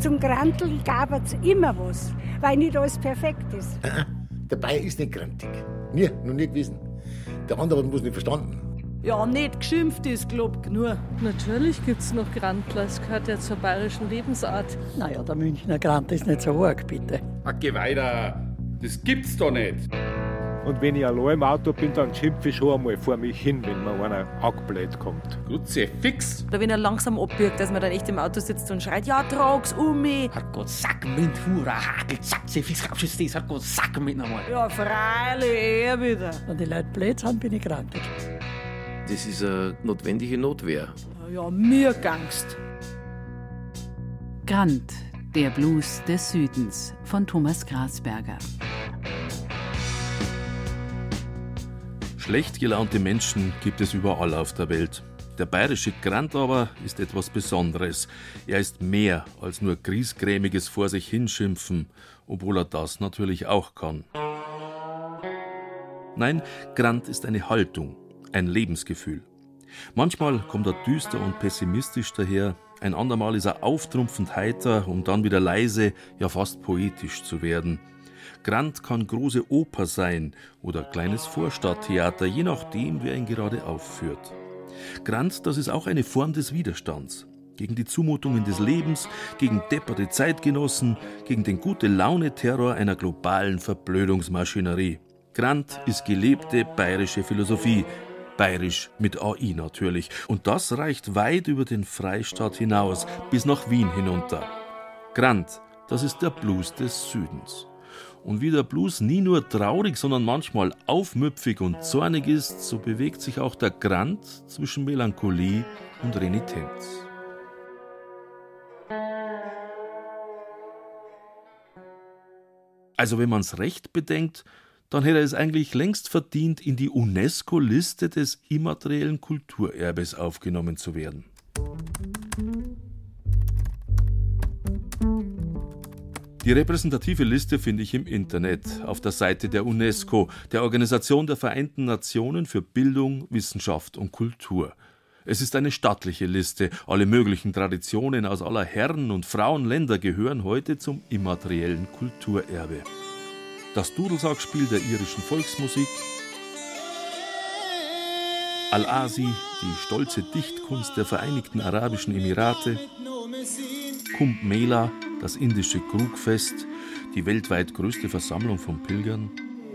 zum Granteln gab es immer was, weil nicht alles perfekt ist. Der Bayer ist nicht grantig. Nie, noch nie gewesen. Der andere hat es nicht verstanden. Ja, nicht geschimpft ist, glaub ich, nur. Natürlich gibt's noch Grantler, es gehört ja zur bayerischen Lebensart. Naja, der Münchner Grant ist nicht so arg, bitte. Geh weiter, das gibt's doch nicht. Und wenn ich allein im Auto bin, dann schimpfe ich schon einmal vor mich hin, wenn mir einer angebläht kommt. Grüße, fix. Oder wenn er langsam abbiegt, dass man dann echt im Auto sitzt und schreit, ja, trag's um mich. Herrgott, sack mit Hura, Hagel, zack, sie fix, raus das, Herrgott, sack mit nochmal. Ja, freilich, eher wieder. Wenn die Leute blöd sind, bin ich grantig. Das ist eine notwendige Notwehr. Ja, mir gangst. Grant, der Blues des Südens von Thomas Grasberger. Schlecht gelaunte Menschen gibt es überall auf der Welt. Der bayerische Grant aber ist etwas Besonderes. Er ist mehr als nur griesgrämiges vor sich hinschimpfen, obwohl er das natürlich auch kann. Nein, Grant ist eine Haltung, ein Lebensgefühl. Manchmal kommt er düster und pessimistisch daher, ein andermal ist er auftrumpfend heiter, um dann wieder leise, ja fast poetisch zu werden. Grant kann große Oper sein oder kleines Vorstadttheater, je nachdem, wer ihn gerade aufführt. Grant, das ist auch eine Form des Widerstands. Gegen die Zumutungen des Lebens, gegen depperte Zeitgenossen, gegen den Gute-Laune-Terror einer globalen Verblödungsmaschinerie. Grant ist gelebte bayerische Philosophie. Bayerisch mit AI natürlich. Und das reicht weit über den Freistaat hinaus, bis nach Wien hinunter. Grant, das ist der Blues des Südens. Und wie der Blues nie nur traurig, sondern manchmal aufmüpfig und zornig ist, so bewegt sich auch der Grant zwischen Melancholie und Renitenz. Also wenn man es recht bedenkt, dann hätte er es eigentlich längst verdient, in die UNESCO-Liste des immateriellen Kulturerbes aufgenommen zu werden. Die repräsentative Liste finde ich im Internet, auf der Seite der UNESCO, der Organisation der Vereinten Nationen für Bildung, Wissenschaft und Kultur. Es ist eine stattliche Liste, alle möglichen Traditionen aus aller Herren- und Frauenländer gehören heute zum immateriellen Kulturerbe. Das Dudelsackspiel der irischen Volksmusik, Al-Asi, die stolze Dichtkunst der Vereinigten Arabischen Emirate, Kumbh Mela, das indische Krugfest, die weltweit größte Versammlung von Pilgern,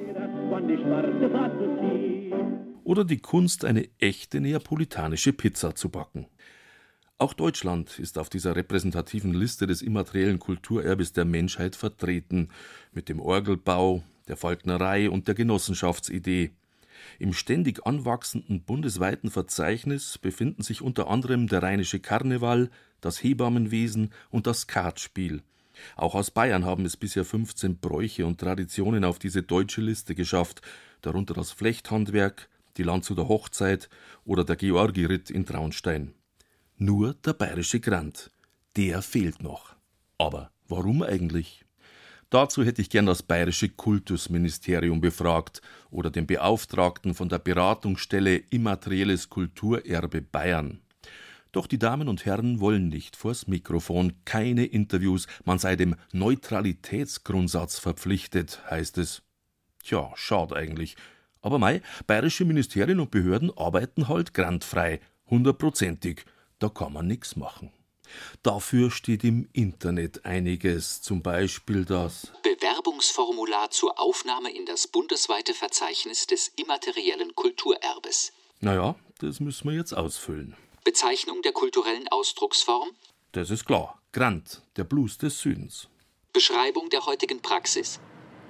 oder die Kunst, eine echte neapolitanische Pizza zu backen. Auch Deutschland ist auf dieser repräsentativen Liste des immateriellen Kulturerbes der Menschheit vertreten, mit dem Orgelbau, der Falknerei und der Genossenschaftsidee. Im ständig anwachsenden bundesweiten Verzeichnis befinden sich unter anderem der rheinische Karneval, das Hebammenwesen und das Skatspiel. Auch aus Bayern haben es bisher 15 Bräuche und Traditionen auf diese deutsche Liste geschafft, darunter das Flechthandwerk, die Landshuter Hochzeit oder der Georgi-Ritt in Traunstein. Nur der bayerische Grant, der fehlt noch. Aber warum eigentlich? Dazu hätte ich gern das bayerische Kultusministerium befragt oder den Beauftragten von der Beratungsstelle Immaterielles Kulturerbe Bayern. Doch die Damen und Herren wollen nicht vors Mikrofon, keine Interviews, man sei dem Neutralitätsgrundsatz verpflichtet, heißt es. Tja, schade eigentlich. Aber bayerische Ministerien und Behörden arbeiten halt grantfrei, 100%ig. Da kann man nichts machen. Dafür steht im Internet einiges, zum Beispiel das Bewerbungsformular zur Aufnahme in das bundesweite Verzeichnis des immateriellen Kulturerbes. Naja, das müssen wir jetzt ausfüllen. Bezeichnung der kulturellen Ausdrucksform? Das ist klar. Grant, der Blues des Südens. Beschreibung der heutigen Praxis?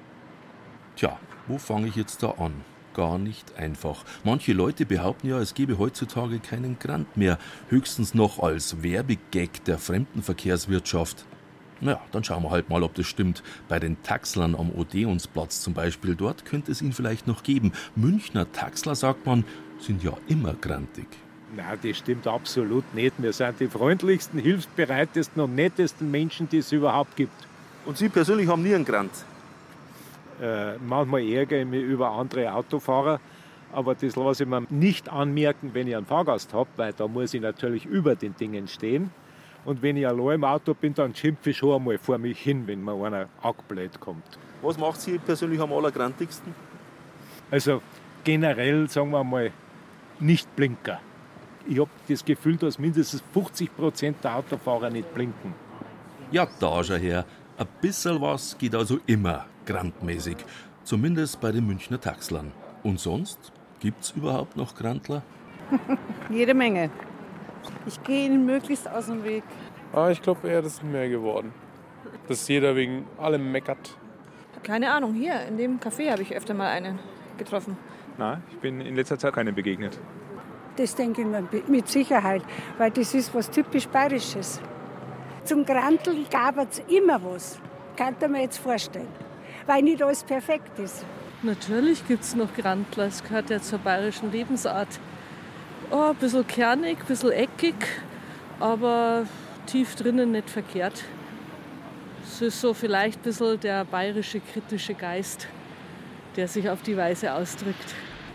Tja, wo fange ich jetzt da an? Gar nicht einfach. Manche Leute behaupten ja, es gebe heutzutage keinen Grant mehr, höchstens noch als Werbegag der Fremdenverkehrswirtschaft. Naja, dann schauen wir halt mal, ob das stimmt. Bei den Taxlern am Odeonsplatz zum Beispiel, dort könnte es ihn vielleicht noch geben. Münchner Taxler, sagt man, sind ja immer grantig. Nein, das stimmt absolut nicht. Wir sind die freundlichsten, hilfsbereitesten und nettesten Menschen, die es überhaupt gibt. Und Sie persönlich haben nie einen Grant? Manchmal ärgere ich mich über andere Autofahrer, aber das lasse ich mir nicht anmerken, wenn ich einen Fahrgast habe, weil da muss ich natürlich über den Dingen stehen. Und wenn ich allein im Auto bin, dann schimpfe ich schon einmal vor mich hin, wenn mir einer angebläht kommt. Was macht Sie persönlich am allergrantigsten? Also generell, sagen wir mal, nicht Blinker. Ich habe das Gefühl, dass mindestens 50% der Autofahrer nicht blinken. Ja, da schau her. Ein bisschen was geht also immer grandmäßig. Zumindest bei den Münchner Taxlern. Und sonst? Gibt's überhaupt noch Grandler? Jede Menge. Ich gehe ihnen möglichst aus dem Weg. Ich glaube eher, das ist mehr geworden. Dass jeder wegen allem meckert. Keine Ahnung, hier in dem Café habe ich öfter mal einen getroffen. Nein, ich bin in letzter Zeit keinem begegnet. Das denke ich mir mit Sicherheit, weil das ist was typisch Bayerisches. Zum Granteln gab es immer was, kann ich mir jetzt vorstellen, weil nicht alles perfekt ist. Natürlich gibt es noch Grantler, es gehört ja zur bayerischen Lebensart. Ein bisschen kernig, ein bisschen eckig, aber tief drinnen nicht verkehrt. Es ist so vielleicht ein bisschen der bayerische kritische Geist, der sich auf die Weise ausdrückt.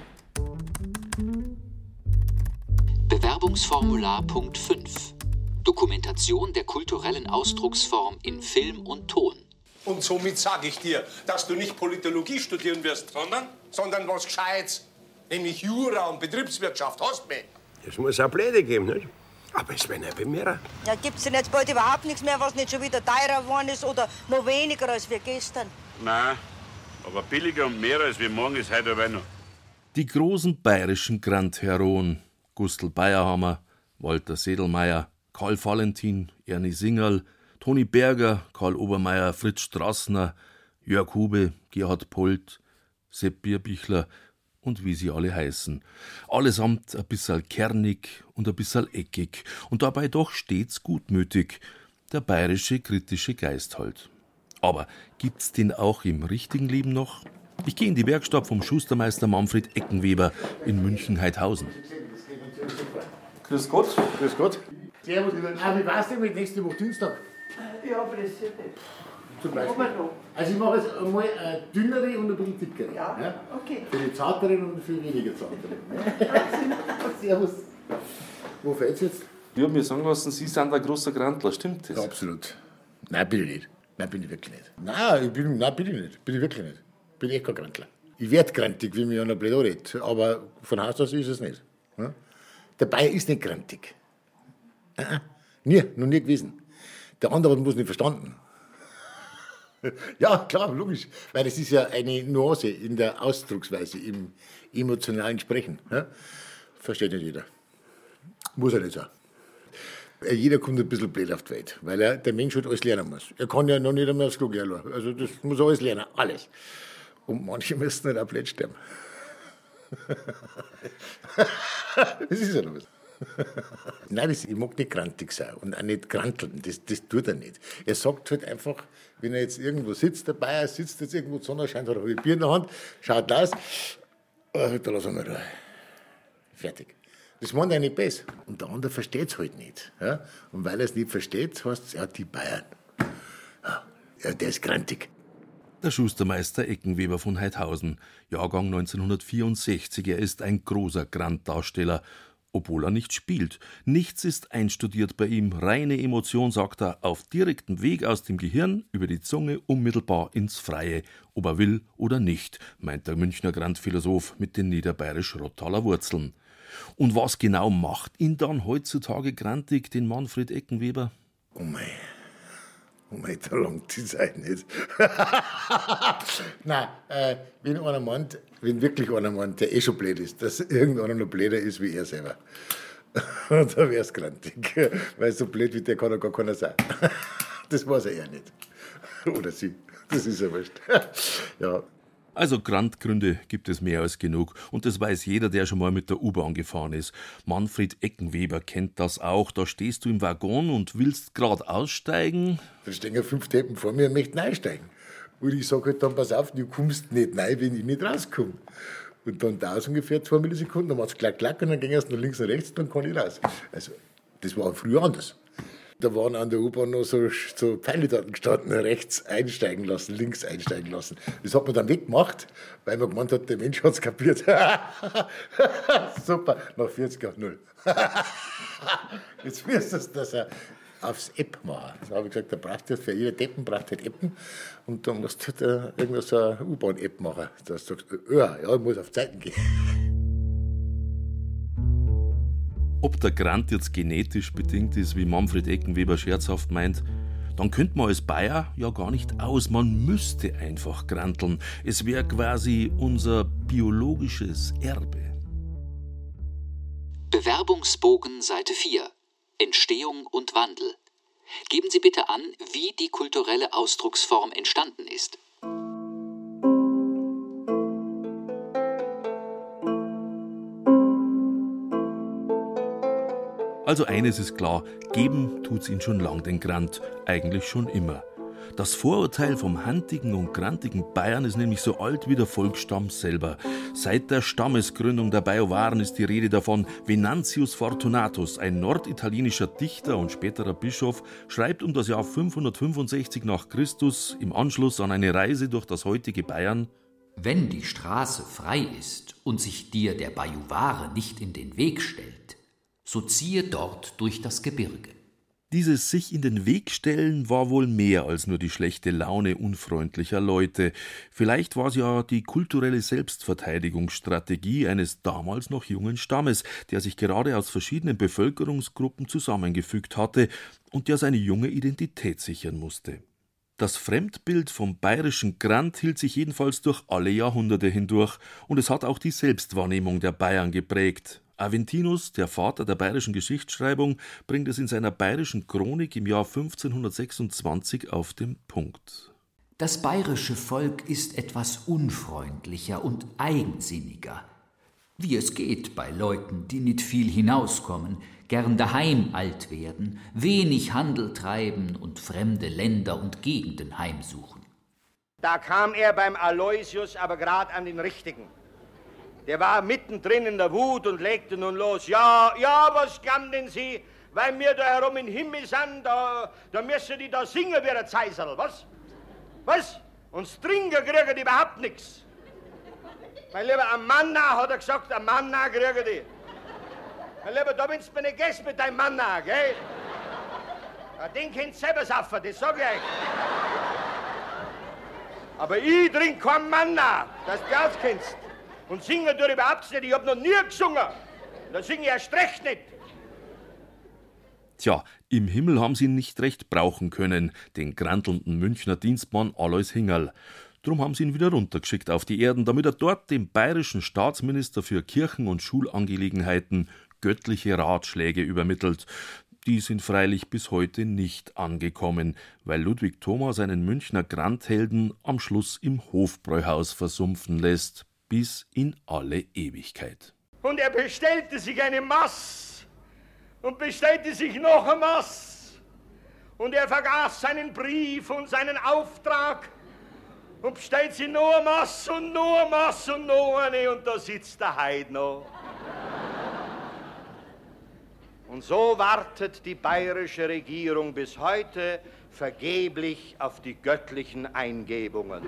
Bewerbungsformular Punkt 5. Dokumentation der kulturellen Ausdrucksform in Film und Ton. Und somit sage ich dir, dass du nicht Politologie studieren wirst, sondern was Gescheites, nämlich Jura und Betriebswirtschaft. Hast du mich? Es muss auch Pläne geben, nicht? Aber es werden ja mehr. Ja, gibt's denn jetzt bald überhaupt nichts mehr, was nicht schon wieder teurer geworden ist oder noch weniger als wir gestern? Nein, aber billiger und mehr als wir morgen ist heute aber noch. Die großen bayerischen Grandheroen, Gustl Bayerhammer, Walter Sedelmeier, Karl Valentin, Ernie Singerl, Toni Berger, Karl Obermeier, Fritz Strassner, Jörg Hube, Gerhard Polt, Sepp Bierbichler und wie sie alle heißen. Allesamt ein bisschen kernig und ein bisschen eckig und dabei doch stets gutmütig. Der bayerische kritische Geist halt. Aber gibt's den auch im richtigen Leben noch? Ich gehe in die Werkstatt vom Schustermeister Manfred Eckenweber in München-Heidhausen. Grüß Gott. Grüß Gott. Servus. Wie war's denn mit nächste Woche Dienstag? Ja, pressiert nicht. Zum Beispiel. Also ich mache jetzt einmal eine dünnere und ein bisschen dickere. Ja, okay. Für die zarteren und für weniger zarteren. Servus. Wo fällt's jetzt? Ich habe mir sagen lassen, Sie sind ein großer Grandler, stimmt das? Ja, absolut. Nein, bin ich nicht. Nein, bin ich wirklich nicht. Nein, bin ich nicht. Bin ich wirklich nicht. Bin echt kein Grandler. Ich werde grantig, wie mich einer blöd anredet. Aber von Haus aus ist es nicht. Ja? Der Bayer ist nicht grantig. Nie, noch nie gewesen. Der andere muss nicht verstanden. Ja, klar, logisch. Weil das ist ja eine Nuance in der Ausdrucksweise, im emotionalen Sprechen. Ja? Versteht nicht jeder. Muss er nicht sein. Jeder kommt ein bisschen blöd auf die Welt, weil der Mensch halt alles lernen muss. Er kann ja noch nicht einmal aufs Klo gehen. Also das muss er alles lernen, alles. Und manche müssen halt auch blöd sterben. Das ist ja noch was. Nein, ich mag nicht grantig sein und auch nicht granteln, das tut er nicht. Er sagt halt einfach, wenn er jetzt irgendwo sitzt, der Bayer sitzt jetzt irgendwo, die Sonne scheint, hat ein Bier in der Hand, schaut aus, da lass ihn mal da. Fertig. Das meint er nicht besser. Und der andere versteht es halt nicht. Ja? Und weil er es nicht versteht, heißt es, ja, die Bayern. Ja, der ist grantig. Der Schustermeister Eckenweber von Heidhausen, Jahrgang 1964. Er ist ein großer Granddarsteller, obwohl er nicht spielt. Nichts ist einstudiert bei ihm. Reine Emotion, sagt er, auf direktem Weg aus dem Gehirn über die Zunge unmittelbar ins Freie. Ob er will oder nicht, meint der Münchner Grandphilosoph mit den niederbayerisch-Rottaler Wurzeln. Und was genau macht ihn dann heutzutage grantig, den Manfred Eckenweber? Oh mein, da langt die Zeit nicht. Nein, wenn wirklich einer meint, der schon blöd ist, dass irgendeiner noch blöder ist wie er selber, da wär's grantig. Weil so blöd wie der kann ja gar keiner sein. Das weiß er ja nicht. Oder sie. Das ist ja wurscht. Ja. Also Grandgründe gibt es mehr als genug und das weiß jeder, der schon mal mit der U-Bahn gefahren ist. Manfred Eckenweber kennt das auch. Da stehst du im Waggon und willst gerade aussteigen. Da stehen ja 5 Deppen vor mir und möchten einsteigen. Und ich sage halt dann, pass auf, du kommst nicht rein, wenn ich nicht rauskomme. Und dann dauert es ungefähr 2 Millisekunden, dann macht es klack, klack und dann ging es nach links und rechts und dann kann ich raus. Also, das war früher anders. Da waren an der U-Bahn noch so Pfeile dort gestanden, rechts einsteigen lassen, links einsteigen lassen. Das hat man dann weggemacht, weil man gemeint hat, der Mensch hat es kapiert. Super, nach 40 auf 0. Jetzt wirst du, dass er aufs Epp machen. Da habe ich gesagt, da brauchst du für jeder Deppen braucht halt Eppen und da musst du halt irgendein so eine U-Bahn-App machen. Da sagst du, ja, ich muss auf Zeiten gehen. Ob der Grant jetzt genetisch bedingt ist, wie Manfred Eckenweber scherzhaft meint, dann könnte man als Bayer ja gar nicht aus. Man müsste einfach granteln. Es wäre quasi unser biologisches Erbe. Bewerbungsbogen Seite 4. Entstehung und Wandel. Geben Sie bitte an, wie die kulturelle Ausdrucksform entstanden ist. Also eines ist klar, geben tut's ihn schon lang, den Grant, eigentlich schon immer. Das Vorurteil vom hantigen und grantigen Bayern ist nämlich so alt wie der Volksstamm selber. Seit der Stammesgründung der Bajuwaren ist die Rede davon. Venantius Fortunatus, ein norditalienischer Dichter und späterer Bischof, schreibt um das Jahr 565 nach Christus im Anschluss an eine Reise durch das heutige Bayern: Wenn die Straße frei ist und sich dir der Bajuware nicht in den Weg stellt, so ziehe dort durch das Gebirge. Dieses sich in den Weg stellen war wohl mehr als nur die schlechte Laune unfreundlicher Leute. Vielleicht war es ja die kulturelle Selbstverteidigungsstrategie eines damals noch jungen Stammes, der sich gerade aus verschiedenen Bevölkerungsgruppen zusammengefügt hatte und der seine junge Identität sichern musste. Das Fremdbild vom bayerischen Grant hielt sich jedenfalls durch alle Jahrhunderte hindurch und es hat auch die Selbstwahrnehmung der Bayern geprägt. Aventinus, der Vater der bayerischen Geschichtsschreibung, bringt es in seiner bayerischen Chronik im Jahr 1526 auf den Punkt. Das bayerische Volk ist etwas unfreundlicher und eigensinniger, wie es geht bei Leuten, die nicht viel hinauskommen, gern daheim alt werden, wenig Handel treiben und fremde Länder und Gegenden heimsuchen. Da kam er beim Aloysius aber grad an den Richtigen. Der war mittendrin in der Wut und legte nun los. Ja, was glauben denn Sie, weil wir da herum im Himmel sind, da müssen die da singen wie ein Zeiserl, was? Was? Und trinken kriegen die überhaupt nichts. Mein Lieber, ein Manna, hat er gesagt, ein Manna kriegen die. Mein Lieber, da willst du mir nicht gehen mit deinem Manna, gell? Ja, den könnt ihr selber saufen, das sag ich euch. Aber ich trinke kein Manna, dass du das kennst. Und singen tue ich überhaupt nicht, ich hab noch nie gesungen. Da singe ich erst recht nicht. Tja, im Himmel haben sie ihn nicht recht brauchen können, den grantelnden Münchner Dienstmann Alois Hingerl. Drum haben sie ihn wieder runtergeschickt auf die Erden, damit er dort dem bayerischen Staatsminister für Kirchen- und Schulangelegenheiten göttliche Ratschläge übermittelt. Die sind freilich bis heute nicht angekommen, weil Ludwig Thoma seinen Münchner Granthelden am Schluss im Hofbräuhaus versumpfen lässt. Bis in alle Ewigkeit. Und er bestellte sich eine Maß und bestellte sich noch eine Maß. Und er vergaß seinen Brief und seinen Auftrag und bestellt sich noch eine Maß und noch eine Maß und noch eine und da sitzt der Heid noch. Und so wartet die bayerische Regierung bis heute vergeblich auf die göttlichen Eingebungen.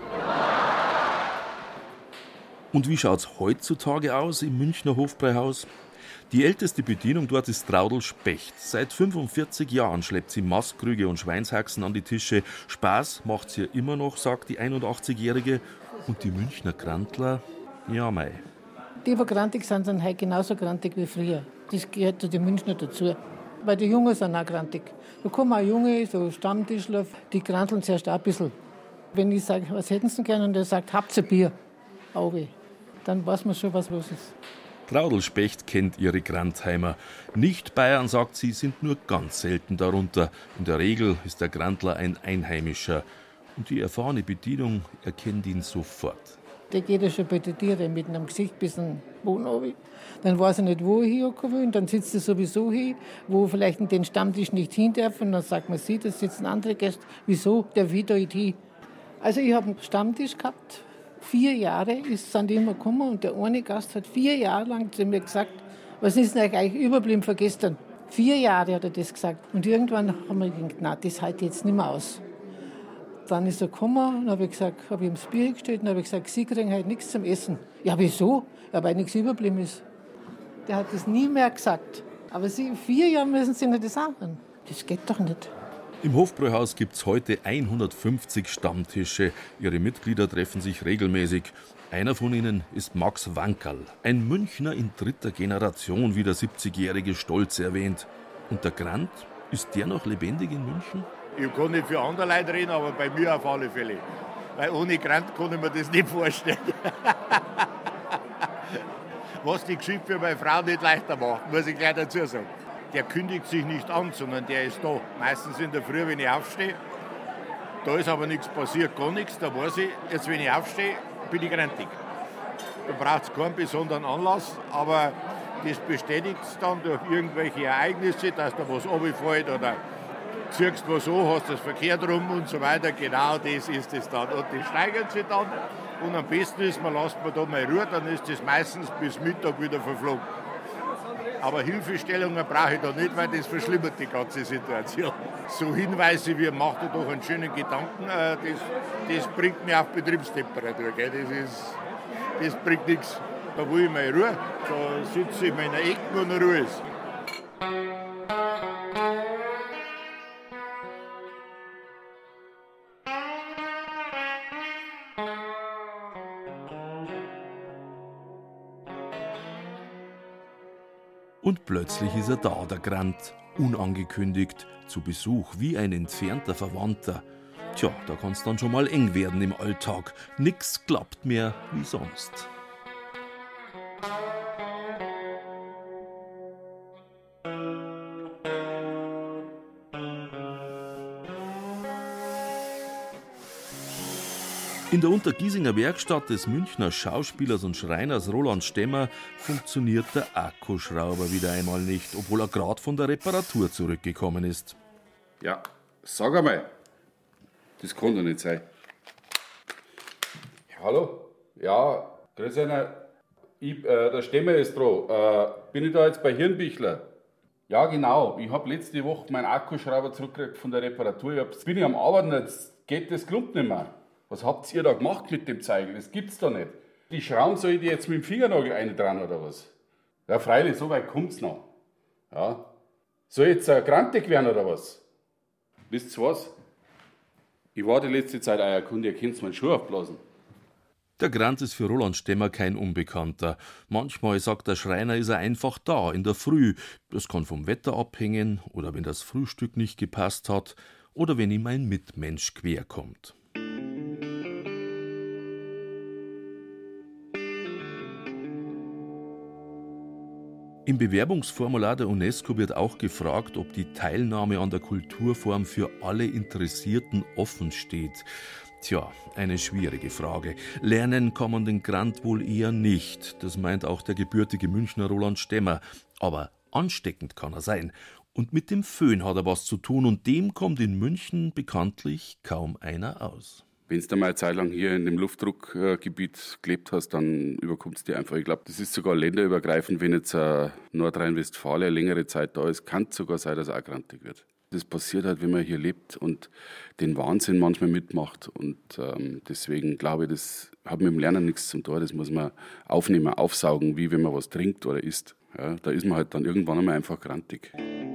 Und wie schaut's heutzutage aus im Münchner Hofbräuhaus? Die älteste Bedienung dort ist Traudl Specht. Seit 45 Jahren schleppt sie Mastkrüge und Schweinshaxen an die Tische. Spaß macht's ihr immer noch, sagt die 81-Jährige. Und die Münchner Grantler, ja mei. Die, die grantig sind heute genauso grantig wie früher. Das gehört zu den Münchner dazu. Weil die Jungen sind auch grantig. Da kommen auch Junge, so Stammtischler, die granteln zuerst auch ein bisschen. Wenn ich sage, was hätten Sie gerne, und er sagt, habt ihr Bier? Auge. Dann weiß man schon, was los ist. Traudl Specht kennt ihre Grantheimer. Nicht-Bayern, sagt sie, sind nur ganz selten darunter. In der Regel ist der Grantler ein Einheimischer. Und die erfahrene Bedienung erkennt ihn sofort. Der geht ja schon bei den Tieren mit einem Gesicht bis zum Boden runter. Dann weiß er nicht, wo er hinkommen will. Und dann sitzt er sowieso hin, wo vielleicht in den Stammtisch nicht hin darf. Und dann sagt man, da sitzen andere Gäste. Wieso? Der will da nicht hin. Also ich habe einen Stammtisch gehabt. 4 Jahre sind die immer gekommen und der eine Gast hat 4 Jahre lang zu mir gesagt, was ist denn eigentlich überblieben von gestern? 4 Jahre hat er das gesagt. Und irgendwann haben wir gedacht, nein, das halte ich jetzt nicht mehr aus. Dann ist er gekommen und habe ich ihm das Bier gestellt und habe gesagt, Sie kriegen heute nichts zum Essen. Ja, wieso? Ja, weil nichts überblieben ist. Der hat das nie mehr gesagt. Aber 4 Jahre müssen Sie nicht das sagen. Das geht doch nicht. Im Hofbräuhaus gibt es heute 150 Stammtische. Ihre Mitglieder treffen sich regelmäßig. Einer von ihnen ist Max Wankerl, ein Münchner in 3. Generation, wie der 70-Jährige stolz erwähnt. Und der Grant, ist der noch lebendig in München? Ich kann nicht für andere Leute reden, aber bei mir auf alle Fälle. Weil ohne Grant kann ich mir das nicht vorstellen. Was die Geschichte für meine Frau nicht leichter macht, muss ich gleich dazu sagen. Der kündigt sich nicht an, sondern der ist da. Meistens in der Früh, wenn ich aufstehe. Da ist aber nichts passiert, gar nichts. Da weiß ich, jetzt wenn ich aufstehe, bin ich grantig. Da braucht es keinen besonderen Anlass, aber das bestätigt es dann durch irgendwelche Ereignisse, dass da was runterfällt oder ziehst was an, hast das verkehrt rum und so weiter. Genau das ist es dann. Und das steigert sich dann. Und am besten ist, man lässt man da mal Ruhe, dann ist das meistens bis Mittag wieder verflogen. Aber Hilfestellungen brauche ich da nicht, weil das verschlimmert die ganze Situation. So Hinweise wie, macht ihr doch einen schönen Gedanken, das bringt mich auf Betriebstemperatur. Gell? Das bringt nichts. Da will ich mal Ruhe, da sitze ich in meiner Ecke und Ruhe ist. Und plötzlich ist er da, der Grant, unangekündigt, zu Besuch wie ein entfernter Verwandter. Tja, da kann's dann schon mal eng werden im Alltag. Nix klappt mehr wie sonst. In der Untergiesinger Werkstatt des Münchner Schauspielers und Schreiners Roland Stemmer funktioniert der Akkuschrauber wieder einmal nicht, obwohl er gerade von der Reparatur zurückgekommen ist. Ja, sag einmal, das kann doch nicht sein. Hallo? Ja, grüß einer. Der Stemmer ist dran. Bin ich da jetzt bei Hirnbichler? Ja, genau. Ich habe letzte Woche meinen Akkuschrauber zurückgekriegt von der Reparatur. Jetzt bin ich am Arbeiten, jetzt geht das Klump nicht mehr. Was habt ihr da gemacht mit dem Zeigel? Das gibt's doch nicht. Die Schrauben soll ich die jetzt mit dem Fingernagel reindrehen oder was? Ja, freilich, so weit kommt's noch. Ja. Soll ich jetzt grantig werden oder was? Wisst ihr was? Ich war die letzte Zeit euer Kunde, ihr könnt meinen Schuh aufblasen. Der Grant ist für Roland Stemmer kein Unbekannter. Manchmal, sagt der Schreiner, ist er einfach da, in der Früh. Das kann vom Wetter abhängen oder wenn das Frühstück nicht gepasst hat oder wenn ihm ein Mitmensch querkommt. Im Bewerbungsformular der UNESCO wird auch gefragt, ob die Teilnahme an der Kulturform für alle Interessierten offen steht. Tja, eine schwierige Frage. Lernen kann man den Grant wohl eher nicht. Das meint auch der gebürtige Münchner Roland Stemmer. Aber ansteckend kann er sein. Und mit dem Föhn hat er was zu tun und dem kommt in München bekanntlich kaum einer aus. Wenn du mal eine Zeit lang hier in dem Luftdruckgebiet gelebt hast, dann überkommt es dir einfach. Ich glaube, das ist sogar länderübergreifend. Wenn jetzt Nordrhein-Westfalen eine längere Zeit da ist, kann es sogar sein, dass er auch grantig wird. Das passiert halt, wenn man hier lebt und den Wahnsinn manchmal mitmacht. Und deswegen glaube ich, das hat mit dem Lernen nichts zu tun. Das muss man aufnehmen, aufsaugen, wie wenn man was trinkt oder isst. Ja, da ist man halt dann irgendwann einmal einfach grantig.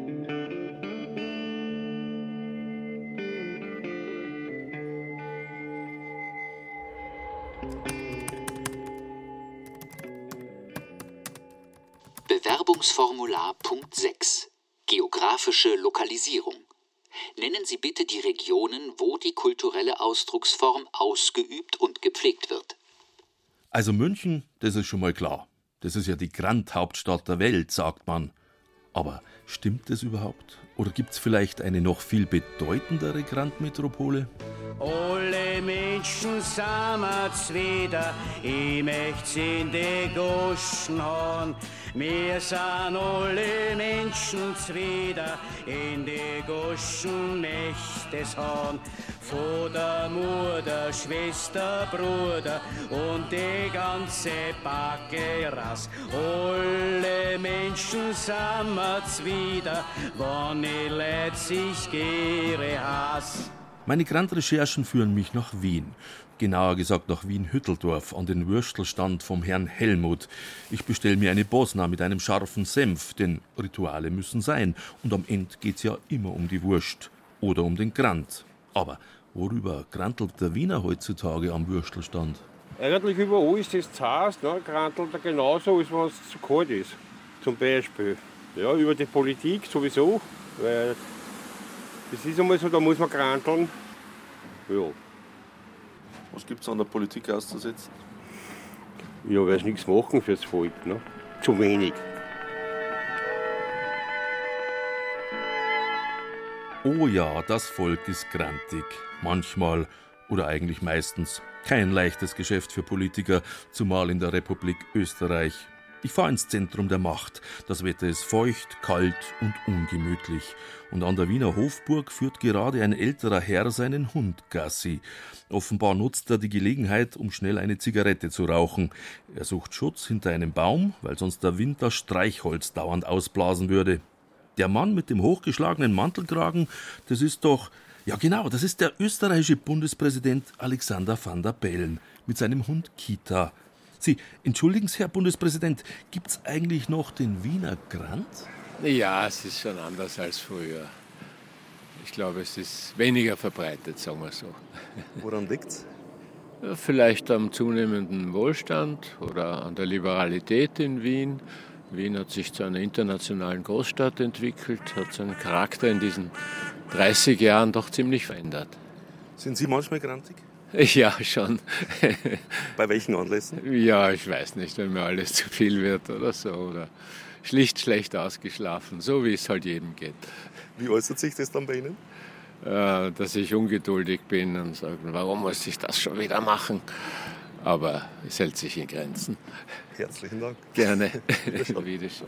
Bewerbungsformular Punkt 6. Geografische Lokalisierung. Nennen Sie bitte die Regionen, wo die kulturelle Ausdrucksform ausgeübt und gepflegt wird. Also München, das ist schon mal klar. Das ist ja die Grant-Hauptstadt der Welt, sagt man. Aber stimmt das überhaupt? Oder gibt es vielleicht eine noch viel bedeutendere Grant-Metropole? Alle Menschen sammert's wieder, ich möcht's in die Goschen hauen. Wir sind alle Menschen wieder, in die Goschen möcht's hauen. Vater, Mutter, Schwester, Bruder und die ganze Backe raus. Alle Menschen sammert's wieder, wann ich leid sich gehre Hass. Meine Grandrecherchen führen mich nach Wien. Genauer gesagt nach Wien-Hütteldorf an den Würstelstand vom Herrn Helmut. Ich bestelle mir eine Bosna mit einem scharfen Senf, denn Rituale müssen sein. Und am Ende geht's ja immer um die Wurst oder um den Grant. Aber worüber grantelt der Wiener heutzutage am Würstelstand? Eigentlich überall ist das zu heiß, ne? Grantelt er genauso, als wenn es zu kalt ist. Zum Beispiel. Ja, über die Politik sowieso, weil das ist einmal so, da muss man granteln. Ja. Was gibt es an der Politik auszusetzen? Ja, weil sie nichts machen fürs Volk, ne? Zu wenig. Oh ja, das Volk ist grantig. Manchmal oder eigentlich meistens kein leichtes Geschäft für Politiker, zumal in der Republik Österreich. Ich fahre ins Zentrum der Macht. Das Wetter ist feucht, kalt und ungemütlich. Und an der Wiener Hofburg führt gerade ein älterer Herr seinen Hund Gassi. Offenbar nutzt er die Gelegenheit, um schnell eine Zigarette zu rauchen. Er sucht Schutz hinter einem Baum, weil sonst der Wind das Streichholz dauernd ausblasen würde. Der Mann mit dem hochgeschlagenen Mantelkragen, das ist doch... Ja genau, das ist der österreichische Bundespräsident Alexander Van der Bellen mit seinem Hund Kita. Sie, entschuldigen Sie, Herr Bundespräsident, gibt's eigentlich noch den Wiener Grant? Ja, es ist schon anders als früher. Ich glaube, es ist weniger verbreitet, sagen wir so. Woran liegt's? Ja, vielleicht am zunehmenden Wohlstand oder an der Liberalität in Wien. Wien hat sich zu einer internationalen Großstadt entwickelt, hat seinen Charakter in diesen 30 Jahren doch ziemlich verändert. Sind Sie manchmal grantig? Ja, schon. Bei welchen Anlässen? Ja, ich weiß nicht, wenn mir alles zu viel wird oder so. Oder schlicht schlecht ausgeschlafen, so wie es halt jedem geht. Wie äußert sich das dann bei Ihnen? Dass ich ungeduldig bin und sage, warum muss ich das schon wieder machen? Aber es hält sich in Grenzen. Herzlichen Dank. Gerne. Wiedersehen.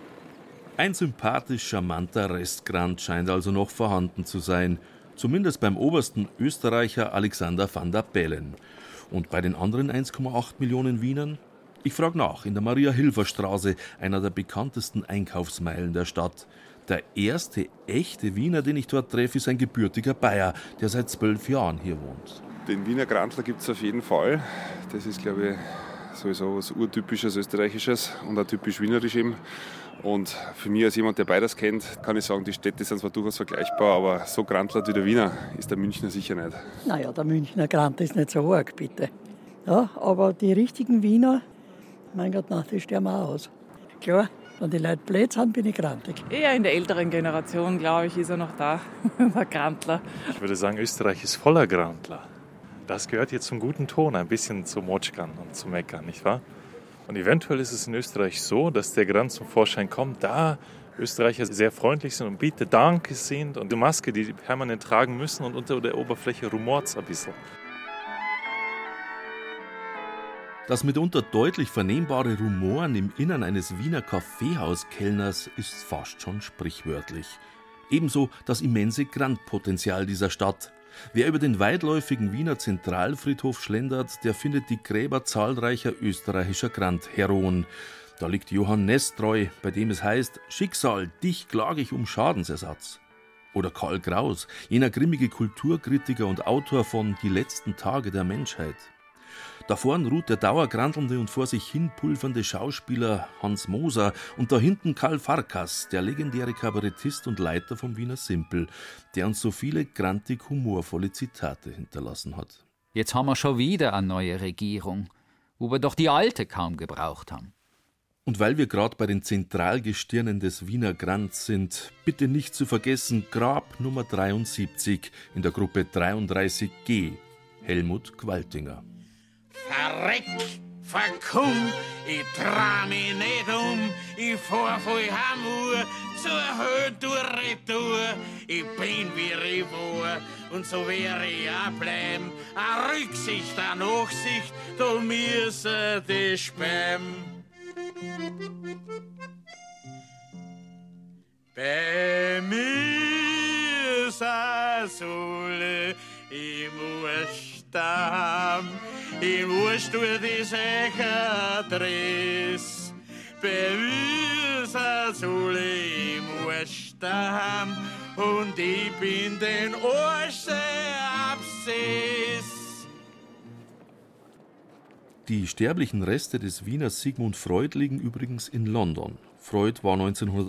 Ein sympathisch charmanter Restgrant scheint also noch vorhanden zu sein. Zumindest beim obersten Österreicher Alexander Van der Bellen. Und bei den anderen 1,8 Millionen Wienern? Ich frage nach, in der Maria-Hilfer-Straße, einer der bekanntesten Einkaufsmeilen der Stadt. Der erste echte Wiener, den ich dort treffe, ist ein gebürtiger Bayer, der seit 12 Jahren hier wohnt. Den Wiener Grantler gibt es auf jeden Fall. Das ist, glaube ich, sowieso was urtypisches Österreichisches und auch typisch wienerisch eben. Und für mich als jemand, der beides kennt, kann ich sagen, die Städte sind zwar durchaus vergleichbar, aber so Grantler wie der Wiener ist der Münchner sicher nicht. Naja, der Münchner Grant ist nicht so arg, bitte. Ja, aber die richtigen Wiener, mein Gott, nach die sterben auch aus. Klar, wenn die Leute blöd sind, bin ich grantig. Eher in der älteren Generation, glaube ich, ist er noch da, der Grantler. Ich würde sagen, Österreich ist voller Grantler. Das gehört jetzt zum guten Ton, ein bisschen zu Motschkern und zu Meckern, nicht wahr? Und eventuell ist es in Österreich so, dass der Grant zum Vorschein kommt, da Österreicher sehr freundlich sind und bitte Danke sind und die Maske, die permanent tragen müssen und unter der Oberfläche rumort es ein bisschen. Das mitunter deutlich vernehmbare Rumoren im Innern eines Wiener Kaffeehauskellners ist fast schon sprichwörtlich. Ebenso das immense Grantpotenzial dieser Stadt. Wer über den weitläufigen Wiener Zentralfriedhof schlendert, der findet die Gräber zahlreicher österreichischer Grandheroen. Da liegt Johann Nestreu, bei dem es heißt, Schicksal, dich klage ich um Schadensersatz. Oder Karl Kraus, jener grimmige Kulturkritiker und Autor von Die letzten Tage der Menschheit. Da vorn ruht der dauergrantelnde und vor sich hin pulvernde Schauspieler Hans Moser und da hinten Karl Farkas, der legendäre Kabarettist und Leiter vom Wiener Simpel, der uns so viele grantig humorvolle Zitate hinterlassen hat. Jetzt haben wir schon wieder eine neue Regierung, wo wir doch die alte kaum gebraucht haben. Und weil wir gerade bei den Zentralgestirnen des Wiener Grants sind, bitte nicht zu vergessen Grab Nummer 73 in der Gruppe 33G, Helmut Qualtinger. Verreck, verkumm, ich dreh mich nicht um, ich fahr voll Hamur, zur Höhe durch Retour, ich bin wie ich war, und so wäre ich auch bleiben, a Rücksicht, a Nachsicht, da müssen die spämen. Bei mir ist alle im Urstamm, im Urstuhl die Secherdress. Bei mir ist alle im Urstamm und ich bin den Orsche Absess. Die sterblichen Reste des Wieners Sigmund Freud liegen übrigens in London. Freud war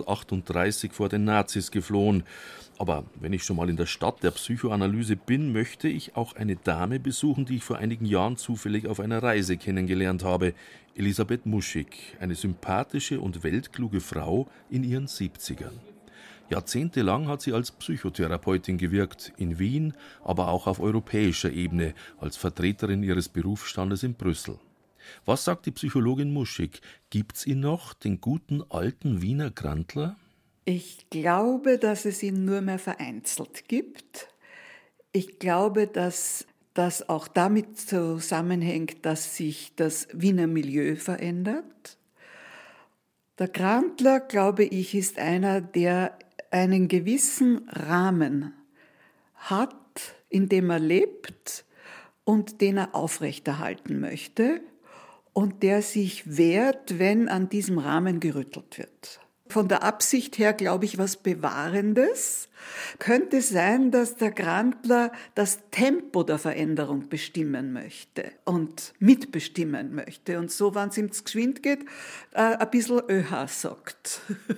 1938 vor den Nazis geflohen. Aber wenn ich schon mal in der Stadt der Psychoanalyse bin, möchte ich auch eine Dame besuchen, die ich vor einigen Jahren zufällig auf einer Reise kennengelernt habe. Elisabeth Muschig, eine sympathische und weltkluge Frau in ihren 70ern. Jahrzehntelang hat sie als Psychotherapeutin gewirkt, in Wien, aber auch auf europäischer Ebene, als Vertreterin ihres Berufsstandes in Brüssel. Was sagt die Psychologin Muschig? Gibt's ihn noch, den guten alten Wiener Grantler? Ich glaube, dass es ihn nur mehr vereinzelt gibt. Ich glaube, dass das auch damit zusammenhängt, dass sich das Wiener Milieu verändert. Der Grantler, glaube ich, ist einer, der einen gewissen Rahmen hat, in dem er lebt und den er aufrechterhalten möchte und der sich wehrt, wenn an diesem Rahmen gerüttelt wird. Von der Absicht her, glaube ich, was Bewahrendes. Könnte sein, dass der Grantler das Tempo der Veränderung bestimmen möchte und mitbestimmen möchte. Und so, wenn es ihm zu geschwind geht, ein bisschen ÖH sagt.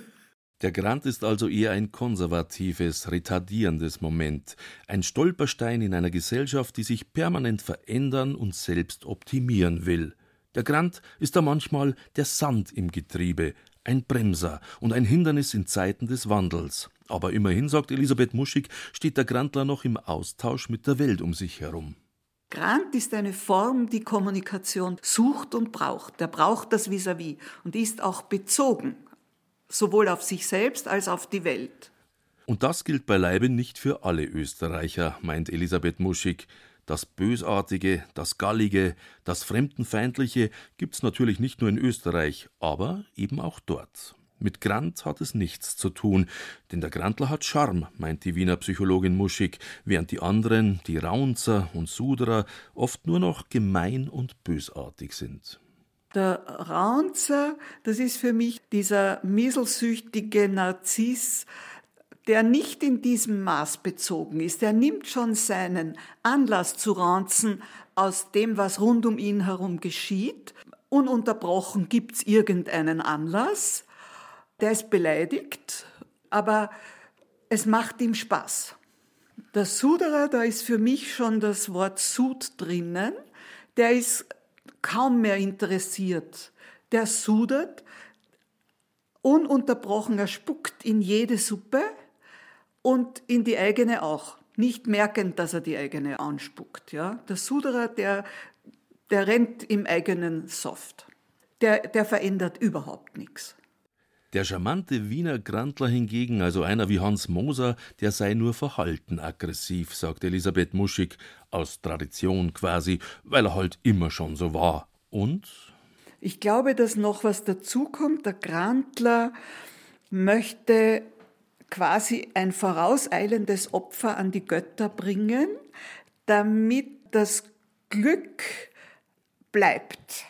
Der Grant ist also eher ein konservatives, retardierendes Moment. Ein Stolperstein in einer Gesellschaft, die sich permanent verändern und selbst optimieren will. Der Grant ist da manchmal der Sand im Getriebe, ein Bremser und ein Hindernis in Zeiten des Wandels. Aber immerhin, sagt Elisabeth Muschig, steht der Grantler noch im Austausch mit der Welt um sich herum. Grant ist eine Form, die Kommunikation sucht und braucht. Der braucht das Vis-à-vis und ist auch bezogen, sowohl auf sich selbst als auf die Welt. Und das gilt beileibe nicht für alle Österreicher, meint Elisabeth Muschig. Das Bösartige, das Gallige, das Fremdenfeindliche gibt's natürlich nicht nur in Österreich, aber eben auch dort. Mit Grant hat es nichts zu tun, denn der Grantler hat Charme, meint die Wiener Psychologin Muschig, während die anderen, die Raunzer und Suderer, oft nur noch gemein und bösartig sind. Der Raunzer, das ist für mich dieser mieselsüchtige Narziss, der nicht in diesem Maß bezogen ist. Der nimmt schon seinen Anlass zu raunzen aus dem, was rund um ihn herum geschieht. Ununterbrochen gibt's irgendeinen Anlass. Der ist beleidigt, aber es macht ihm Spaß. Der Suderer, da ist für mich schon das Wort Sud drinnen. Der ist kaum mehr interessiert. Der sudert ununterbrochen, er spuckt in jede Suppe und in die eigene auch, nicht merkend, dass er die eigene anspuckt. Ja? Der Suderer, der rennt im eigenen Saft. Der verändert überhaupt nichts. Der charmante Wiener Grantler hingegen, also einer wie Hans Moser, der sei nur verhalten aggressiv, sagt Elisabeth Muschig, aus Tradition quasi, weil er halt immer schon so war. Und? Ich glaube, dass noch was dazukommt. Der Grantler möchte quasi ein vorauseilendes Opfer an die Götter bringen, damit das Glück bleibt.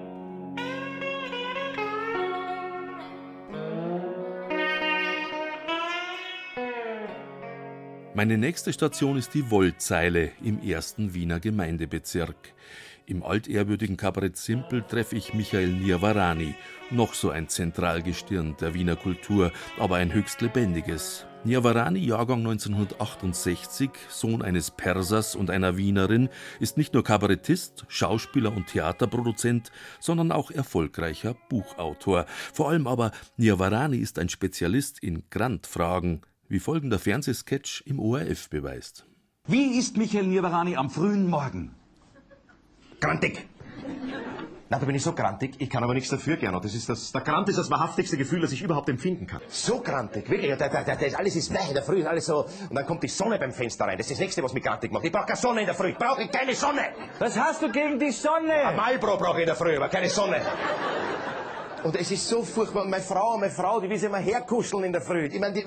Meine nächste Station ist die Wollzeile im 1. Wiener Gemeindebezirk. Im altehrwürdigen Kabarett Simpel treffe ich Michael Niavarani, noch so ein Zentralgestirn der Wiener Kultur, aber ein höchst lebendiges. Niavarani, Jahrgang 1968, Sohn eines Persers und einer Wienerin, ist nicht nur Kabarettist, Schauspieler und Theaterproduzent, sondern auch erfolgreicher Buchautor. Vor allem aber Niavarani ist ein Spezialist in Grant-Fragen, wie folgender Fernsehsketch im ORF beweist. Wie ist Michael Niavarani am frühen Morgen? Grantig. Na, da bin ich so grantig, ich kann aber nichts dafür, Gernot. Der Grant ist das wahrhaftigste Gefühl, das ich überhaupt empfinden kann. So grantig, wirklich. Alles ist weich in der Früh, alles so. Und dann kommt die Sonne beim Fenster rein. Das ist das Nächste, was mich grantig macht. Ich brauche keine Sonne in der Früh. Ich brauche keine Sonne. Was hast du gegen die Sonne? Ein Marlboro brauche ich in der Früh, aber keine Sonne. Und es ist so furchtbar. Und meine Frau, die will sich immer herkuscheln in der Früh. Ich meine,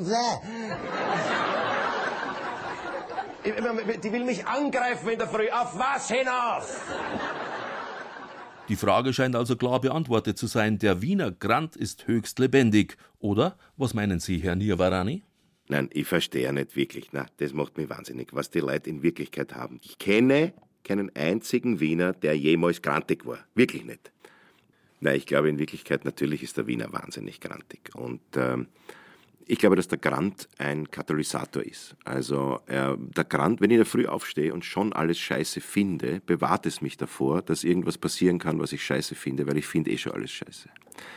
die will mich angreifen in der Früh. Auf was hinauf? Die Frage scheint also klar beantwortet zu sein. Der Wiener Grant ist höchst lebendig. Oder? Was meinen Sie, Herr Niavarani? Nein, ich verstehe nicht wirklich. Na, das macht mich wahnsinnig, was die Leute in Wirklichkeit haben. Ich kenne keinen einzigen Wiener, der jemals grantig war. Wirklich nicht. Nein, ich glaube in Wirklichkeit, natürlich ist der Wiener wahnsinnig grantig. Und ich glaube, dass der Grant ein Katalysator ist. Also der Grant, wenn ich in der Früh aufstehe und schon alles scheiße finde, bewahrt es mich davor, dass irgendwas passieren kann, was ich scheiße finde, weil ich finde eh schon alles scheiße.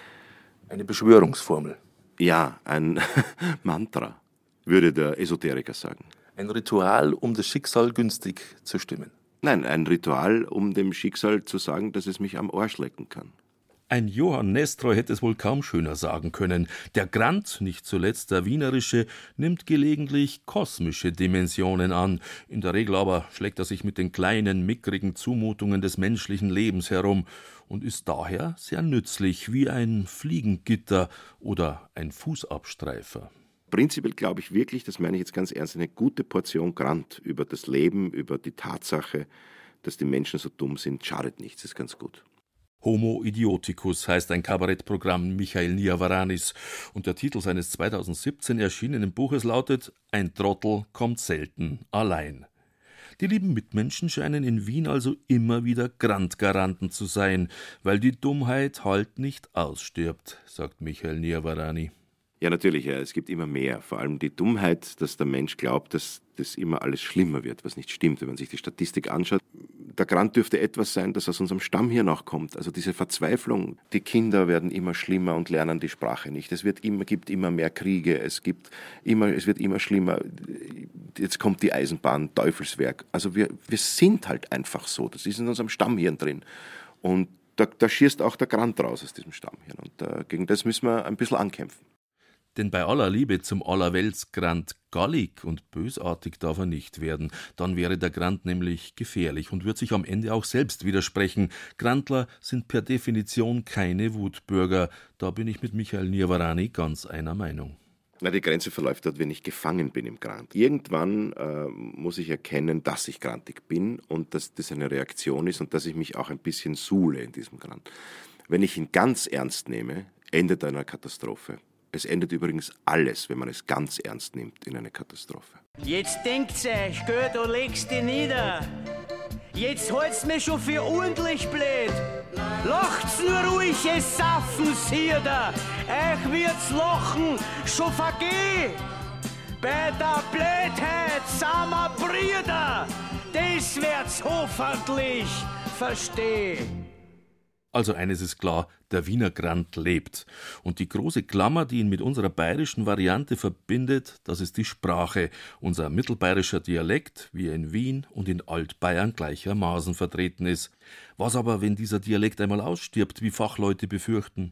Eine Beschwörungsformel. Ja, ein Mantra, würde der Esoteriker sagen. Ein Ritual, um das Schicksal günstig zu stimmen. Nein, ein Ritual, um dem Schicksal zu sagen, dass es mich am Arsch lecken kann. Ein Johann Nestroy hätte es wohl kaum schöner sagen können. Der Grant, nicht zuletzt der wienerische, nimmt gelegentlich kosmische Dimensionen an. In der Regel aber schlägt er sich mit den kleinen, mickrigen Zumutungen des menschlichen Lebens herum und ist daher sehr nützlich, wie ein Fliegengitter oder ein Fußabstreifer. Prinzipiell glaube ich wirklich, das meine ich jetzt ganz ernst, eine gute Portion Grant über das Leben, über die Tatsache, dass die Menschen so dumm sind, schadet nichts, ist ganz gut. Homo Idioticus heißt ein Kabarettprogramm Michael Niavaranis und der Titel seines 2017 erschienenen Buches lautet »Ein Trottel kommt selten allein«. Die lieben Mitmenschen scheinen in Wien also immer wieder Grantgaranten zu sein, weil die Dummheit halt nicht ausstirbt, sagt Michael Niavarani. Ja, natürlich, ja, es gibt immer mehr. Vor allem die Dummheit, dass der Mensch glaubt, dass das immer alles schlimmer wird, was nicht stimmt. Wenn man sich die Statistik anschaut, der Grant dürfte etwas sein, das aus unserem Stammhirn auch kommt. Also diese Verzweiflung. Die Kinder werden immer schlimmer und lernen die Sprache nicht. Gibt immer mehr Kriege, es wird immer schlimmer. Jetzt kommt die Eisenbahn, Teufelswerk. Also wir sind halt einfach so. Das ist in unserem Stammhirn drin. Und da schießt auch der Grant raus aus diesem Stammhirn. Und gegen das müssen wir ein bisschen ankämpfen. Denn bei aller Liebe zum Allerweltsgrant gallig und bösartig darf er nicht werden. Dann wäre der Grant nämlich gefährlich und wird sich am Ende auch selbst widersprechen. Grantler sind per Definition keine Wutbürger. Da bin ich mit Michael Niavarani ganz einer Meinung. Na, die Grenze verläuft dort, wenn ich gefangen bin im Grant. Irgendwann muss ich erkennen, dass ich grantig bin und dass das eine Reaktion ist und dass ich mich auch ein bisschen suhle in diesem Grant. Wenn ich ihn ganz ernst nehme, endet er in einer Katastrophe. Es endet übrigens alles, wenn man es ganz ernst nimmt, in eine Katastrophe. Jetzt denkt's euch, gell, du legst dich nieder. Jetzt halt's mir schon für ordentlich blöd. Lacht's nur ruhig, es saffen's hier da. Euch wird's lachen schon vergehen. Bei der Blödheit sind wir Brüder. Das wird's hoffentlich verstehen. Also eines ist klar, der Wiener Grant lebt. Und die große Klammer, die ihn mit unserer bayerischen Variante verbindet, das ist die Sprache. Unser mittelbayerischer Dialekt, wie er in Wien und in Altbayern gleichermaßen vertreten ist. Was aber, wenn dieser Dialekt einmal ausstirbt, wie Fachleute befürchten?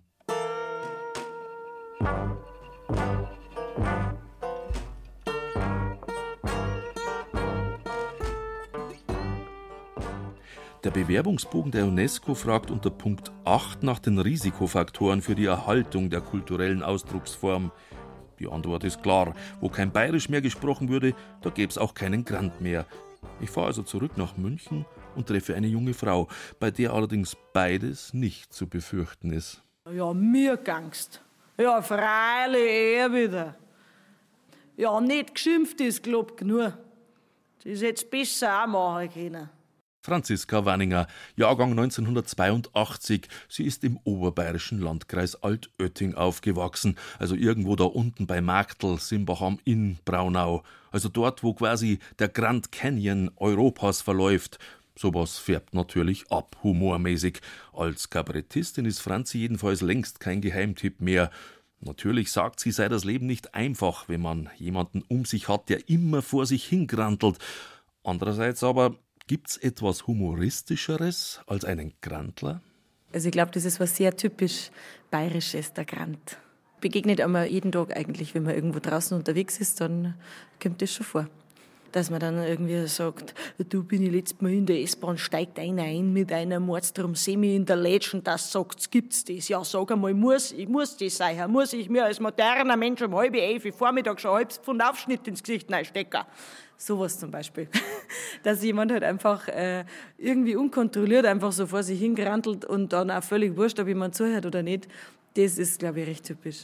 Der Bewerbungsbogen der UNESCO fragt unter Punkt 8 nach den Risikofaktoren für die Erhaltung der kulturellen Ausdrucksform. Die Antwort ist klar, wo kein Bayerisch mehr gesprochen würde, da gäbe es auch keinen Grant mehr. Ich fahre also zurück nach München und treffe eine junge Frau, bei der allerdings beides nicht zu befürchten ist. Ja, mir gangst. Ja, freilich wieder. Ja, nicht geschimpft ist, glaub genug. Das hätte es besser auch machen können. Franziska Wanninger, Jahrgang 1982. Sie ist im oberbayerischen Landkreis Altötting aufgewachsen, also irgendwo da unten bei Marktl, Simbach am Inn, Braunau. Also dort, wo quasi der Grand Canyon Europas verläuft. Sowas färbt natürlich ab, humormäßig. Als Kabarettistin ist Franzi jedenfalls längst kein Geheimtipp mehr. Natürlich sagt sie, sei das Leben nicht einfach, wenn man jemanden um sich hat, der immer vor sich hingrantelt. Andererseits aber, gibt's etwas Humoristischeres als einen Grantler? Also ich glaube, das ist was sehr typisch Bayerisches, der Grant. Begegnet einmal jeden Tag eigentlich, wenn man irgendwo draußen unterwegs ist, dann kommt das schon vor. Dass man dann irgendwie sagt, du, bin ich letztes Mal in der S-Bahn, steigt einer ein mit einer Mordstrom, seh mich in der Lätsch und das sagt, gibt's das? Ja, sag einmal, muss das sein? Muss ich mir als moderner Mensch um 10:30 Vormittag schon 1/2 Pfund Aufschnitt ins Gesicht reinstecken? Sowas zum Beispiel. Dass jemand halt einfach irgendwie unkontrolliert einfach so vor sich hingerantelt und dann auch völlig wurscht, ob jemand zuhört oder nicht. Das ist, glaube ich, recht typisch.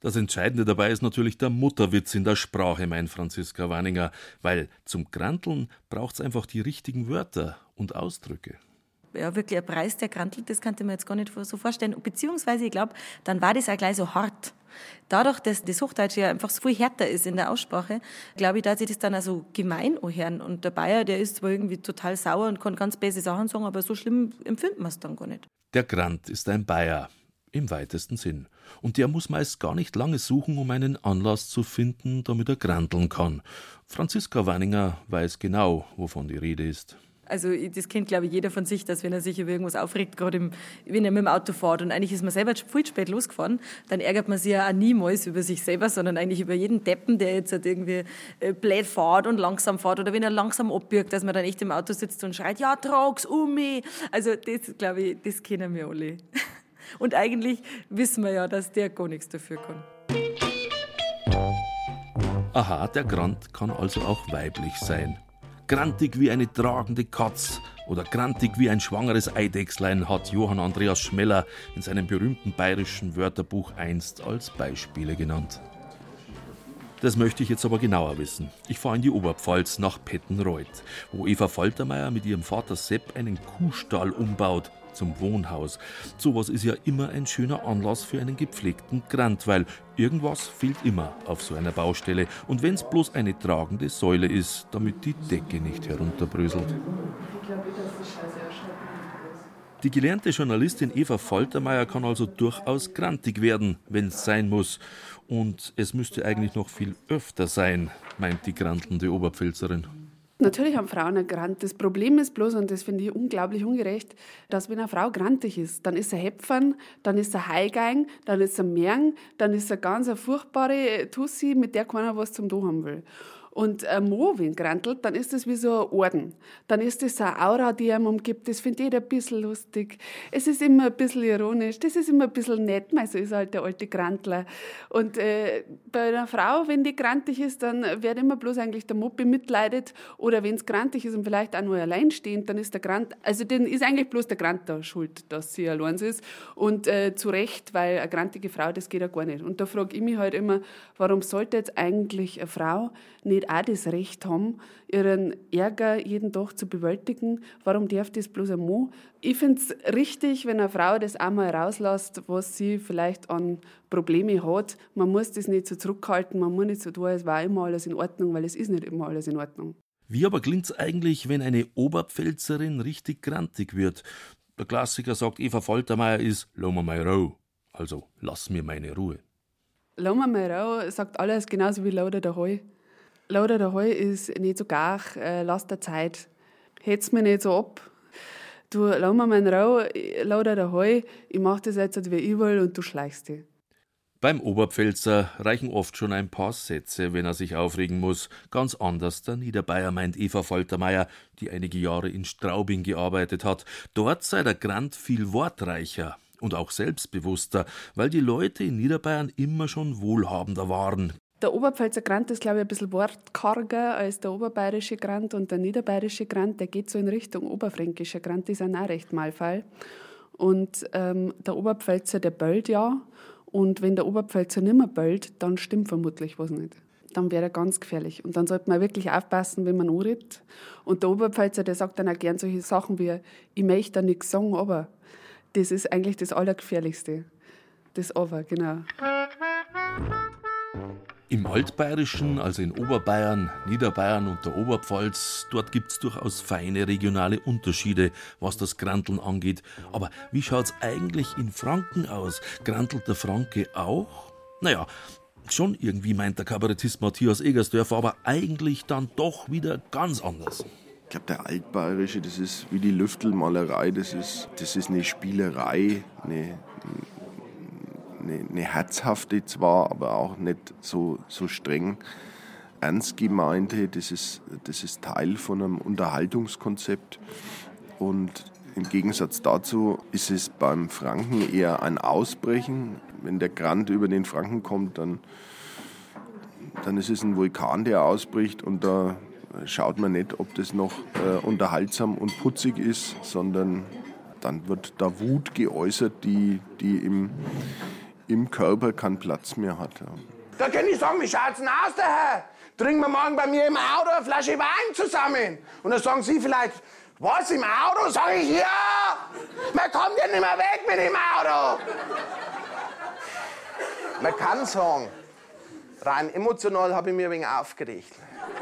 Das Entscheidende dabei ist natürlich der Mutterwitz in der Sprache, meint Franziska Wanninger, weil zum Granteln braucht es einfach die richtigen Wörter und Ausdrücke. Ja, wirklich ein Preis, der grantelt, das kann ich mir jetzt gar nicht so vorstellen. Beziehungsweise, ich glaube, dann war das auch gleich so hart. Dadurch, dass das Hochdeutsche ja einfach so viel härter ist in der Aussprache, glaube ich, dass ich das dann auch so gemein anhören. Und der Bayer, der ist zwar irgendwie total sauer und kann ganz böse Sachen sagen, aber so schlimm empfindet man es dann gar nicht. Der Grant ist ein Bayer, im weitesten Sinn. Und der muss meist gar nicht lange suchen, um einen Anlass zu finden, damit er granteln kann. Franziska Wanninger weiß genau, wovon die Rede ist. Also das kennt, glaube ich, jeder von sich, dass wenn er sich über irgendwas aufregt, gerade wenn er mit dem Auto fährt und eigentlich ist man selber viel spät losgefahren, dann ärgert man sich ja auch niemals über sich selber, sondern eigentlich über jeden Deppen, der jetzt halt irgendwie blöd fährt und langsam fährt oder wenn er langsam abbiegt, dass man dann echt im Auto sitzt und schreit, ja, trag's um mich. Also das, glaube ich, das kennen wir alle. Und eigentlich wissen wir ja, dass der gar nichts dafür kann. Aha, der Grant kann also auch weiblich sein. Grantig wie eine tragende Katz oder grantig wie ein schwangeres Eidechslein hat Johann Andreas Schmeller in seinem berühmten bayerischen Wörterbuch einst als Beispiele genannt. Das möchte ich jetzt aber genauer wissen. Ich fahre in die Oberpfalz nach Pettenreuth, wo Eva Faltermeier mit ihrem Vater Sepp einen Kuhstall umbaut zum Wohnhaus. Sowas ist ja immer ein schöner Anlass für einen gepflegten Grant, weil irgendwas fehlt immer auf so einer Baustelle. Und wenn es bloß eine tragende Säule ist, damit die Decke nicht herunterbröselt. Die gelernte Journalistin Eva Faltermeier kann also durchaus grantig werden, wenn es sein muss. Und es müsste eigentlich noch viel öfter sein, meint die grantelnde Oberpfälzerin. Natürlich haben Frauen ein Grant. Das Problem ist bloß, und das finde ich unglaublich ungerecht, dass wenn eine Frau grantig ist, dann ist sie Hepfern, dann ist sie Heigeing, dann ist sie Merng, dann ist sie ganz eine furchtbare Tussi, mit der keiner was zum tun haben will. Und ein Mo, wenn grantelt, dann ist das wie so ein Orden. Dann ist das eine Aura, die einem umgibt. Das findet jeder ein bisschen lustig. Es ist immer ein bisschen ironisch. Das ist immer ein bisschen nett. So ist halt der alte Grantler. Und bei einer Frau, wenn die grantig ist, dann wird immer bloß eigentlich der Mo bemitleidet. Oder wenn es grantig ist und vielleicht auch nur alleinstehend, dann ist der Grant, also dann ist eigentlich bloß der Grant da schuld, dass sie allein ist. Und zu Recht, weil eine grantige Frau, das geht ja gar nicht. Und da frage ich mich halt immer, warum sollte jetzt eigentlich eine Frau nicht auch das Recht haben, ihren Ärger jeden Tag zu bewältigen? Warum darf das bloß ein Mann? Ich finde es richtig, wenn eine Frau das einmal rauslässt, was sie vielleicht an Probleme hat. Man muss das nicht so zurückhalten, man muss nicht so tun, es war immer alles in Ordnung, weil es ist nicht immer alles in Ordnung. Wie aber klingt's eigentlich, wenn eine Oberpfälzerin richtig grantig wird? Der Klassiker sagt, Eva Faltermeier ist «Lass mir mal Ruhe», also «Lass mir meine Ruhe». «Lass mir mal Ruhe» sagt alles genauso wie «Lauter der Heu». Lauter der Heu ist nicht so gar, lass der Zeit. Hetz mir nicht so ab. Du, lass mir meinen Rau, lauter der Heu, ich mach das jetzt wie ich will und du schleichst dich. Beim Oberpfälzer reichen oft schon ein paar Sätze, wenn er sich aufregen muss. Ganz anders der Niederbayer, meint Eva Faltermeier, die einige Jahre in Straubing gearbeitet hat. Dort sei der Grant viel wortreicher und auch selbstbewusster, weil die Leute in Niederbayern immer schon wohlhabender waren. Der Oberpfälzer Grant ist, glaube ich, ein bisschen wortkarger als der oberbayerische Grant. Und der niederbayerische Grant, der geht so in Richtung oberfränkischer Grant, die sind auch recht malfeil. Und der Oberpfälzer, der bellt ja. Und wenn der Oberpfälzer nicht mehr bellt, dann stimmt vermutlich was nicht. Dann wäre er ganz gefährlich. Und dann sollte man wirklich aufpassen, wenn man anredet. Und der Oberpfälzer, der sagt dann auch gern solche Sachen wie, ich möchte da nichts sagen, aber das ist eigentlich das Allergefährlichste. Das Aber, genau. Im Altbayerischen, also in Oberbayern, Niederbayern und der Oberpfalz, dort gibt's durchaus feine regionale Unterschiede, was das Granteln angeht. Aber wie schaut's eigentlich in Franken aus? Grantelt der Franke auch? Naja, schon irgendwie, meint der Kabarettist Matthias Egersdörfer, aber eigentlich dann doch wieder ganz anders. Ich glaube, der Altbayerische, das ist wie die Lüftelmalerei, das ist eine Spielerei, eine herzhafte zwar, aber auch nicht so streng ernst gemeinte. Das ist Teil von einem Unterhaltungskonzept. Und im Gegensatz dazu ist es beim Franken eher ein Ausbrechen. Wenn der Grant über den Franken kommt, dann ist es ein Vulkan, der ausbricht. Und da schaut man nicht, ob das noch unterhaltsam und putzig ist, sondern dann wird da Wut geäußert, die im Körper keinen Platz mehr hat. Ja. Da kann ich sagen, wie schaut's denn aus, der Herr? Trinken wir morgen bei mir im Auto eine Flasche Wein zusammen? Und dann sagen Sie vielleicht, was, im Auto? Sag ich, ja! Man kommt ja nicht mehr weg mit dem Auto! Man kann sagen, rein emotional habe ich mich ein wenig aufgeregt.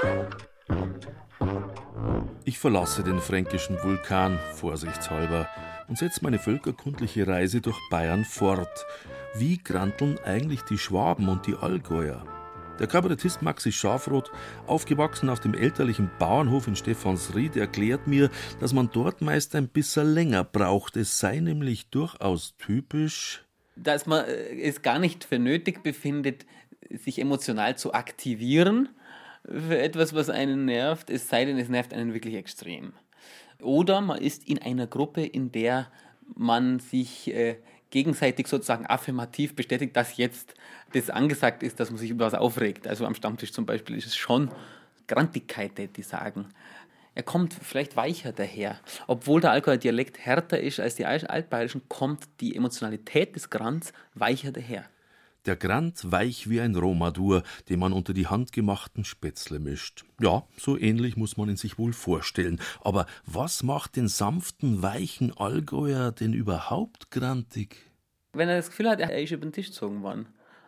Ich verlasse den fränkischen Vulkan, vorsichtshalber, und setze meine völkerkundliche Reise durch Bayern fort. Wie granteln eigentlich die Schwaben und die Allgäuer? Der Kabarettist Maxi Schafroth, aufgewachsen auf dem elterlichen Bauernhof in Stephansried, erklärt mir, dass man dort meist ein bisschen länger braucht. Es sei nämlich durchaus typisch, dass man es gar nicht für nötig befindet, sich emotional zu aktivieren für etwas, was einen nervt, es sei denn, es nervt einen wirklich extrem. Oder man ist in einer Gruppe, in der man sich gegenseitig sozusagen affirmativ bestätigt, dass jetzt das angesagt ist, dass man sich über was aufregt. Also am Stammtisch zum Beispiel ist es schon Grantigkeit, die sagen. Er kommt vielleicht weicher daher. Obwohl der Allgäuer Dialekt härter ist als die Altbayerischen, kommt die Emotionalität des Grants weicher daher. Der Grant weich wie ein Rohmadur, den man unter die handgemachten Spätzle mischt. Ja, so ähnlich muss man ihn sich wohl vorstellen. Aber was macht den sanften, weichen Allgäuer denn überhaupt grantig? Wenn er das Gefühl hat, er ist über den Tisch gezogen worden.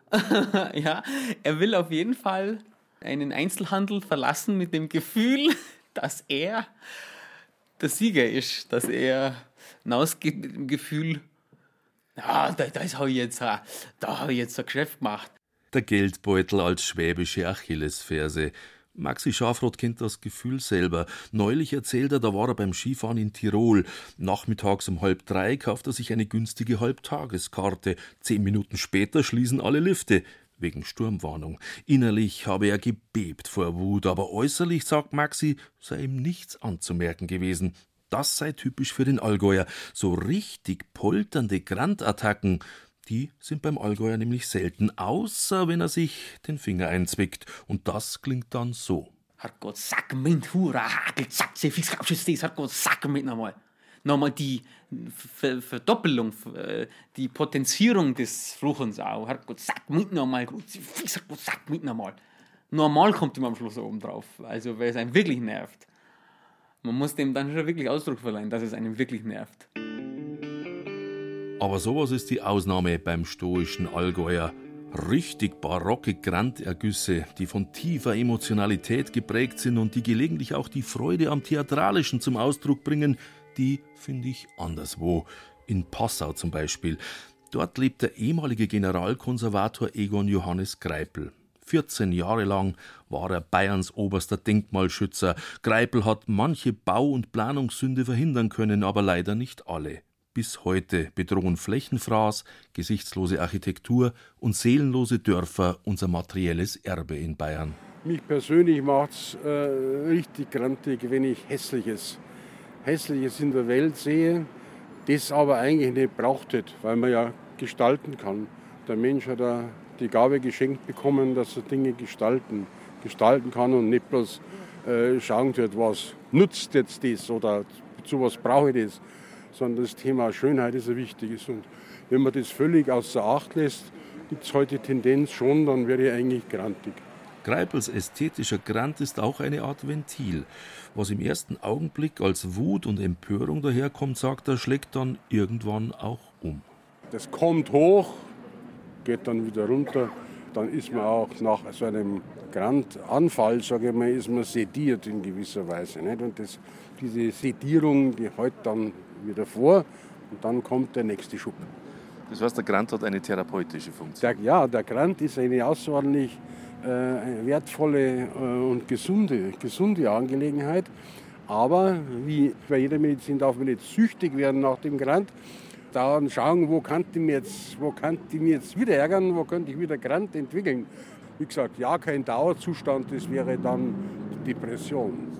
Ja, er will auf jeden Fall einen Einzelhandel verlassen mit dem Gefühl, dass er der Sieger ist, dass er hinausgeht mit dem Gefühl, ja, da habe ich jetzt ein Geschäft gemacht. Der Geldbeutel als schwäbische Achillesferse. Maxi Schafroth kennt das Gefühl selber. Neulich erzählt er, da war er beim Skifahren in Tirol. Nachmittags um 2:30 kauft er sich eine günstige Halbtageskarte. 10 Minuten später schließen alle Lifte. Wegen Sturmwarnung. Innerlich habe er gebebt vor Wut, aber äußerlich, sagt Maxi, sei ihm nichts anzumerken gewesen. Das sei typisch für den Allgäuer. So richtig polternde Grantattacken, die sind beim Allgäuer nämlich selten, außer wenn er sich den Finger einzwickt. Und das klingt dann so. Herrgott, sag mit Hura, Hagel, zack, sie fix, glaubst du das? Herrgott, sag mit nochmal. Nochmal die Verdoppelung, die Potenzierung des Fluchens auch. Herrgott, sag mit nochmal, fix, Herrgott, sag mit nochmal. Normal kommt immer am Schluss oben drauf, also weil es einen wirklich nervt. Man muss dem dann schon wirklich Ausdruck verleihen, dass es einem wirklich nervt. Aber sowas ist die Ausnahme beim stoischen Allgäuer. Richtig barocke Grantergüsse, die von tiefer Emotionalität geprägt sind und die gelegentlich auch die Freude am Theatralischen zum Ausdruck bringen, die finde ich anderswo. In Passau zum Beispiel. Dort lebt der ehemalige Generalkonservator Egon Johannes Greipel. 14 Jahre lang war er Bayerns oberster Denkmalschützer. Greipel hat manche Bau- und Planungssünde verhindern können, aber leider nicht alle. Bis heute bedrohen Flächenfraß, gesichtslose Architektur und seelenlose Dörfer unser materielles Erbe in Bayern. Mich persönlich macht es richtig grantig, wenn ich Hässliches in der Welt sehe, das aber eigentlich nicht braucht, weil man ja gestalten kann. Der Mensch hat da die Gabe geschenkt bekommen, dass er Dinge gestalten kann und nicht bloß schauen wird, was nutzt jetzt das oder zu was brauche ich das, sondern das Thema Schönheit ist ein wichtiges. Und wenn man das völlig außer Acht lässt, gibt es heute die Tendenz schon, dann wäre ich eigentlich grantig. Greipels ästhetischer Grant ist auch eine Art Ventil. Was im ersten Augenblick als Wut und Empörung daherkommt, sagt er, schlägt dann irgendwann auch um. Das kommt hoch, geht dann wieder runter. Dann ist man auch nach so einem Grantanfall, sage ich mal, ist man sediert in gewisser Weise. Nicht? Und diese Sedierung, die hält dann wieder vor und dann kommt der nächste Schub. Das heißt, der Grant hat eine therapeutische Funktion? Der Grant ist eine außerordentlich wertvolle und gesunde Angelegenheit. Aber wie bei jeder Medizin darf man nicht süchtig werden nach dem Grant. Dann schauen, wo kann die mir jetzt wieder ärgern, wo könnte ich wieder Grant entwickeln. Wie gesagt, ja, kein Dauerzustand, das wäre dann Depression.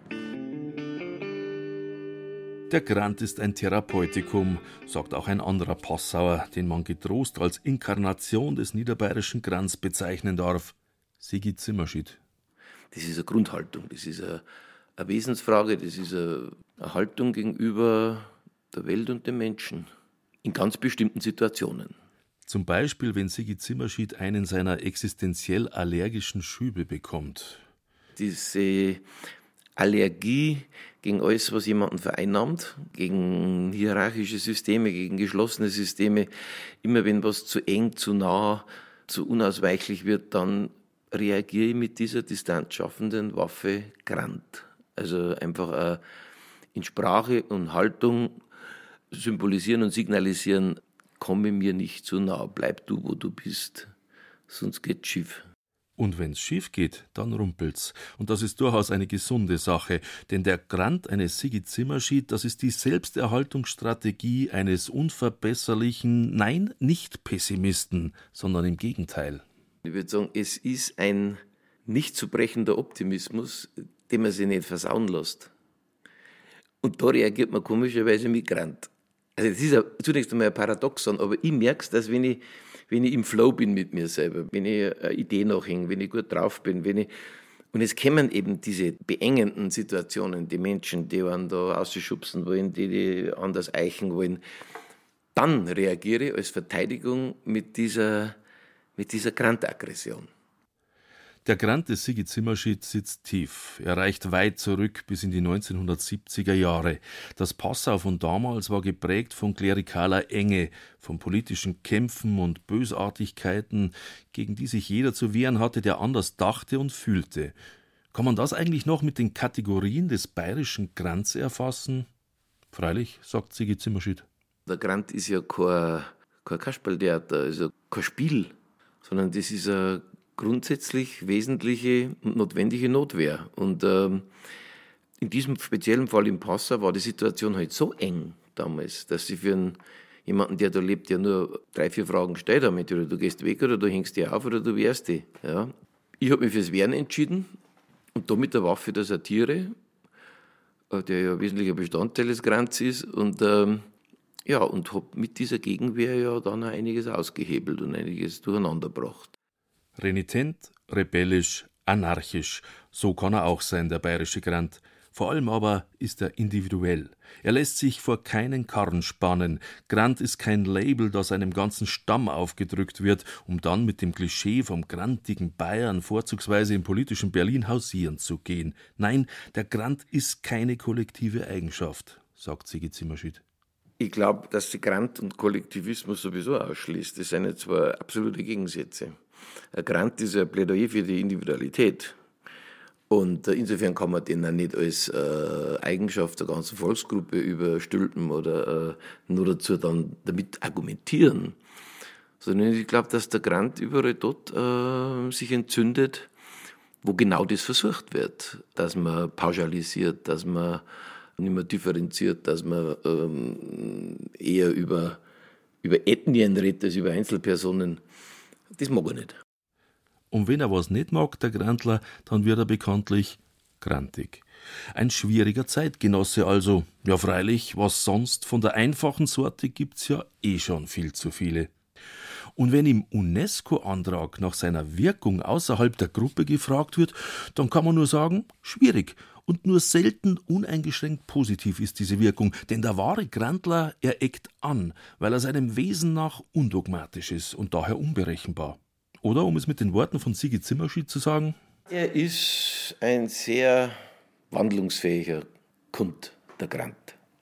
Der Grant ist ein Therapeutikum, sagt auch ein anderer Passauer, den man getrost als Inkarnation des niederbayerischen Grants bezeichnen darf. Sigi Zimmerschied. Das ist eine Grundhaltung, das ist eine Wesensfrage, das ist eine Haltung gegenüber der Welt und dem Menschen in ganz bestimmten Situationen. Zum Beispiel, wenn Sigi Zimmerschied einen seiner existenziell allergischen Schübe bekommt. Diese Allergie gegen alles, was jemanden vereinnahmt, gegen hierarchische Systeme, gegen geschlossene Systeme. Immer wenn was zu eng, zu nah, zu unausweichlich wird, dann reagiere ich mit dieser distanzschaffenden Waffe Grant. Also einfach in Sprache und Haltung symbolisieren und signalisieren, komme mir nicht zu nah, bleib du, wo du bist, sonst geht's schief. Und wenn's schief geht, dann rumpelt's. Und das ist durchaus eine gesunde Sache. Denn der Grant eines Sigi Zimmerschied, das ist die Selbsterhaltungsstrategie eines unverbesserlichen, nein, nicht Pessimisten, sondern im Gegenteil. Ich würde sagen, es ist ein nicht zu brechender Optimismus, den man sich nicht versauen lässt. Und da reagiert man komischerweise mit Grant. Also das ist ja zunächst einmal ein Paradoxon, aber ich merke es, dass wenn ich im Flow bin mit mir selber, wenn ich eine Idee nachhänge, wenn ich gut drauf bin, und es kommen eben diese beengenden Situationen, die Menschen, die einen da rausschubsen wollen, die anders eichen wollen, dann reagiere ich als Verteidigung mit dieser Grant-Aggression. Der Grant des Sigi Zimmerschied sitzt tief. Er reicht weit zurück bis in die 1970er Jahre. Das Passau von damals war geprägt von klerikaler Enge, von politischen Kämpfen und Bösartigkeiten, gegen die sich jeder zu wehren hatte, der anders dachte und fühlte. Kann man das eigentlich noch mit den Kategorien des bayerischen Grants erfassen? Freilich, sagt Sigi Zimmerschied. Der Grant ist ja kein Kasperltheater, also kein Spiel, sondern das ist eine grundsätzlich wesentliche und notwendige Notwehr. Und in diesem speziellen Fall in Passau war die Situation halt so eng damals, dass sie für jemanden, der da lebt, ja nur 3-4 Fragen gestellt haben. Entweder du gehst weg oder du hängst dich auf oder du wehrst dich. Ja. Ich habe mich fürs Wehren entschieden und da mit der Waffe der Satire, der ja ein wesentlicher Bestandteil des Grants ist, und habe mit dieser Gegenwehr ja dann auch einiges ausgehebelt und einiges durcheinandergebracht. Renitent, rebellisch, anarchisch, so kann er auch sein, der bayerische Grant. Vor allem aber ist er individuell. Er lässt sich vor keinen Karren spannen. Grant ist kein Label, das einem ganzen Stamm aufgedrückt wird, um dann mit dem Klischee vom grantigen Bayern vorzugsweise im politischen Berlin hausieren zu gehen. Nein, der Grant ist keine kollektive Eigenschaft, sagt Sigi Zimmerschied. Ich glaube, dass sie Grant und Kollektivismus sowieso ausschließt. Das sind ja zwei absolute Gegensätze. Ein Grant ist ein Plädoyer für die Individualität. Und insofern kann man den auch nicht als Eigenschaft der ganzen Volksgruppe überstülpen oder nur dazu dann damit argumentieren. Sondern ich glaube, dass der Grant überall dort sich entzündet, wo genau das versucht wird. Dass man pauschalisiert, dass man nicht mehr differenziert, dass man eher über Ethnien redet als über Einzelpersonen. Das mag er nicht. Und wenn er was nicht mag, der Grantler, dann wird er bekanntlich grantig. Ein schwieriger Zeitgenosse also. Ja freilich, was sonst, von der einfachen Sorte gibt's ja eh schon viel zu viele. Und wenn im UNESCO-Antrag nach seiner Wirkung außerhalb der Gruppe gefragt wird, dann kann man nur sagen, schwierig. Und nur selten uneingeschränkt positiv ist diese Wirkung, denn der wahre Grantler, er eckt an, weil er seinem Wesen nach undogmatisch ist und daher unberechenbar. Oder, um es mit den Worten von Sigi Zimmerschied zu sagen: Er ist ein sehr wandlungsfähiger Kund, der Grant.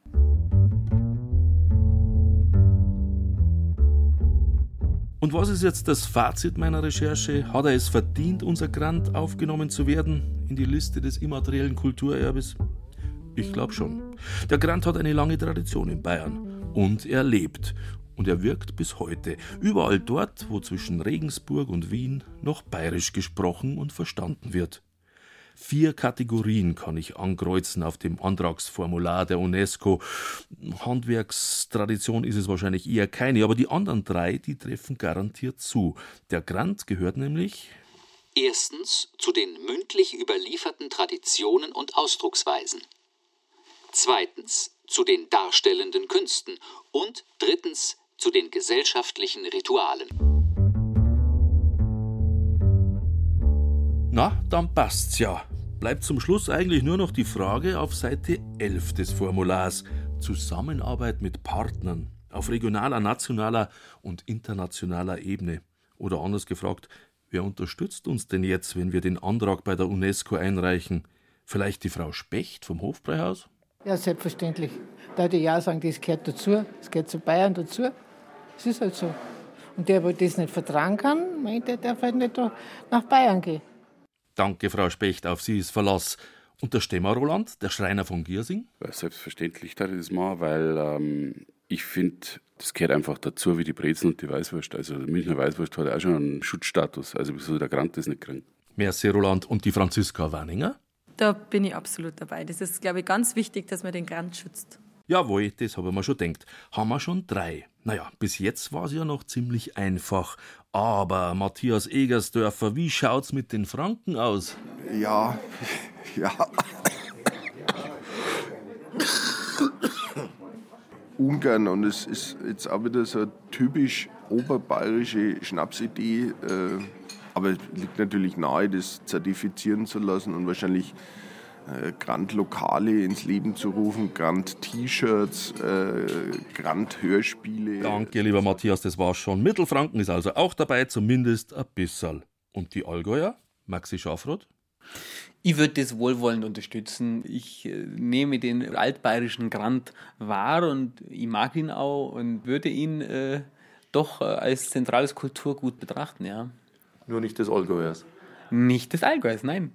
Und was ist jetzt das Fazit meiner Recherche? Hat er es verdient, unser Grant aufgenommen zu werden in die Liste des immateriellen Kulturerbes? Ich glaube schon. Der Grant hat eine lange Tradition in Bayern. Und er lebt. Und er wirkt bis heute. Überall dort, wo zwischen Regensburg und Wien noch bayerisch gesprochen und verstanden wird. 4 Kategorien kann ich ankreuzen auf dem Antragsformular der UNESCO. Handwerkstradition ist es wahrscheinlich eher keine, aber die anderen 3, die treffen garantiert zu. Der Grant gehört nämlich: Erstens zu den mündlich überlieferten Traditionen und Ausdrucksweisen. Zweitens zu den darstellenden Künsten. Und drittens zu den gesellschaftlichen Ritualen. Na, dann passt's ja. Bleibt zum Schluss eigentlich nur noch die Frage auf Seite 11 des Formulars. Zusammenarbeit mit Partnern. Auf regionaler, nationaler und internationaler Ebene. Oder anders gefragt, wer unterstützt uns denn jetzt, wenn wir den Antrag bei der UNESCO einreichen? Vielleicht die Frau Specht vom Hofbräuhaus? Ja, selbstverständlich. Da würde ich auch sagen, das gehört dazu. Das gehört zu Bayern dazu. Es ist halt so. Und der, der das nicht vertragen kann, der darf halt nicht nach Bayern gehen. Danke, Frau Specht, auf Sie ist Verlass. Und der Stemmer Roland, der Schreiner von Giersing? Selbstverständlich darf ich das machen, weil ich finde, das gehört einfach dazu wie die Brezen und die Weißwurst. Also die Münchner Weißwurst hat auch schon einen Schutzstatus. Also wieso der Grant das nicht kriegen? Merci, Roland. Und die Franziska Warninger? Da bin ich absolut dabei. Das ist, glaube ich, ganz wichtig, dass man den Grant schützt. Jawohl, das habe ich mir schon gedacht. Haben wir schon 3. Naja, bis jetzt war es ja noch ziemlich einfach. Aber Matthias Egersdörfer, wie schaut's mit den Franken aus? Ja. Ungarn, und es ist jetzt auch wieder so eine typisch oberbayerische Schnapsidee. Aber es liegt natürlich nahe, das zertifizieren zu lassen und wahrscheinlich Grand-Lokale ins Leben zu rufen, Grand-T-Shirts, Grand-Hörspiele. Danke, lieber Matthias, das war's schon. Mittelfranken ist also auch dabei, zumindest ein bisschen. Und die Allgäuer? Maxi Schafroth? Ich würde das wohlwollend unterstützen. Ich nehme den altbayerischen Grand wahr und ich mag ihn auch und würde ihn doch als zentrales Kulturgut betrachten, ja. Nur nicht des Allgäuers. Nicht des Allgäuers, nein.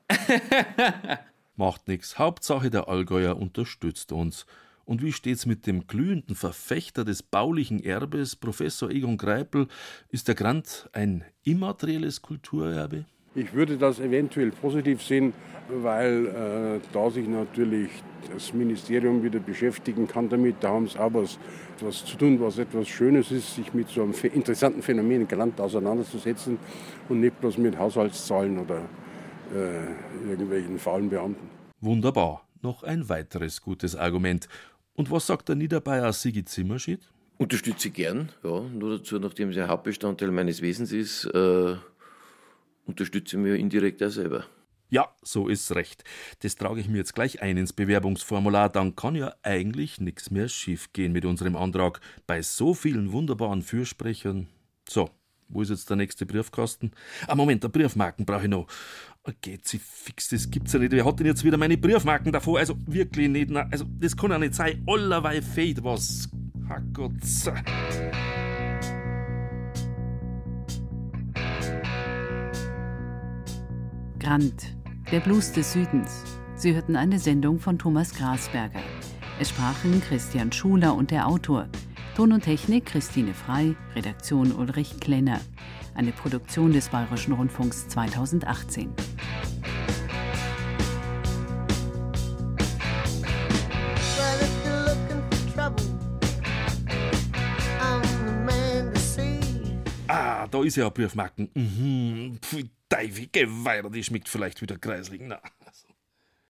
Macht nix. Hauptsache der Allgäuer unterstützt uns. Und wie steht's mit dem glühenden Verfechter des baulichen Erbes, Professor Egon Greipel? Ist der Grant ein immaterielles Kulturerbe? Ich würde das eventuell positiv sehen, weil da sich natürlich das Ministerium wieder beschäftigen kann damit. Da haben sie auch was zu tun, was etwas Schönes ist, sich mit so einem interessanten Phänomen Grant auseinanderzusetzen und nicht bloß mit Haushaltszahlen oder irgendwelchen faulen Beamten. Wunderbar. Noch ein weiteres gutes Argument. Und was sagt der Niederbayer Sigi Zimmerschied? Unterstütze ich gern, ja. Nur dazu, nachdem es ein Hauptbestandteil meines Wesens ist, unterstütze ich mich indirekt auch selber. Ja, so ist recht. Das trage ich mir jetzt gleich ein ins Bewerbungsformular. Dann kann ja eigentlich nichts mehr schief gehen mit unserem Antrag. Bei so vielen wunderbaren Fürsprechern. So, wo ist jetzt der nächste Briefkasten? Moment, der Briefmarken brauche ich noch. Geht sie fix, das gibt's ja nicht. Wer hat denn jetzt wieder meine Briefmarken davor? Also wirklich nicht. Also das kann ja nicht sein. Allerweil fehlt was. Herrgott. Grant, der Blues des Südens. Sie hörten eine Sendung von Thomas Grasberger. Es sprachen Christian Schuler und der Autor. Ton und Technik Christine Frey, Redaktion Ulrich Klenner. Eine Produktion des Bayerischen Rundfunks 2018. Da ist ja ein Briefmarken. Pfui, Teufel, Geweiher, die schmeckt vielleicht wieder kreislig. Na.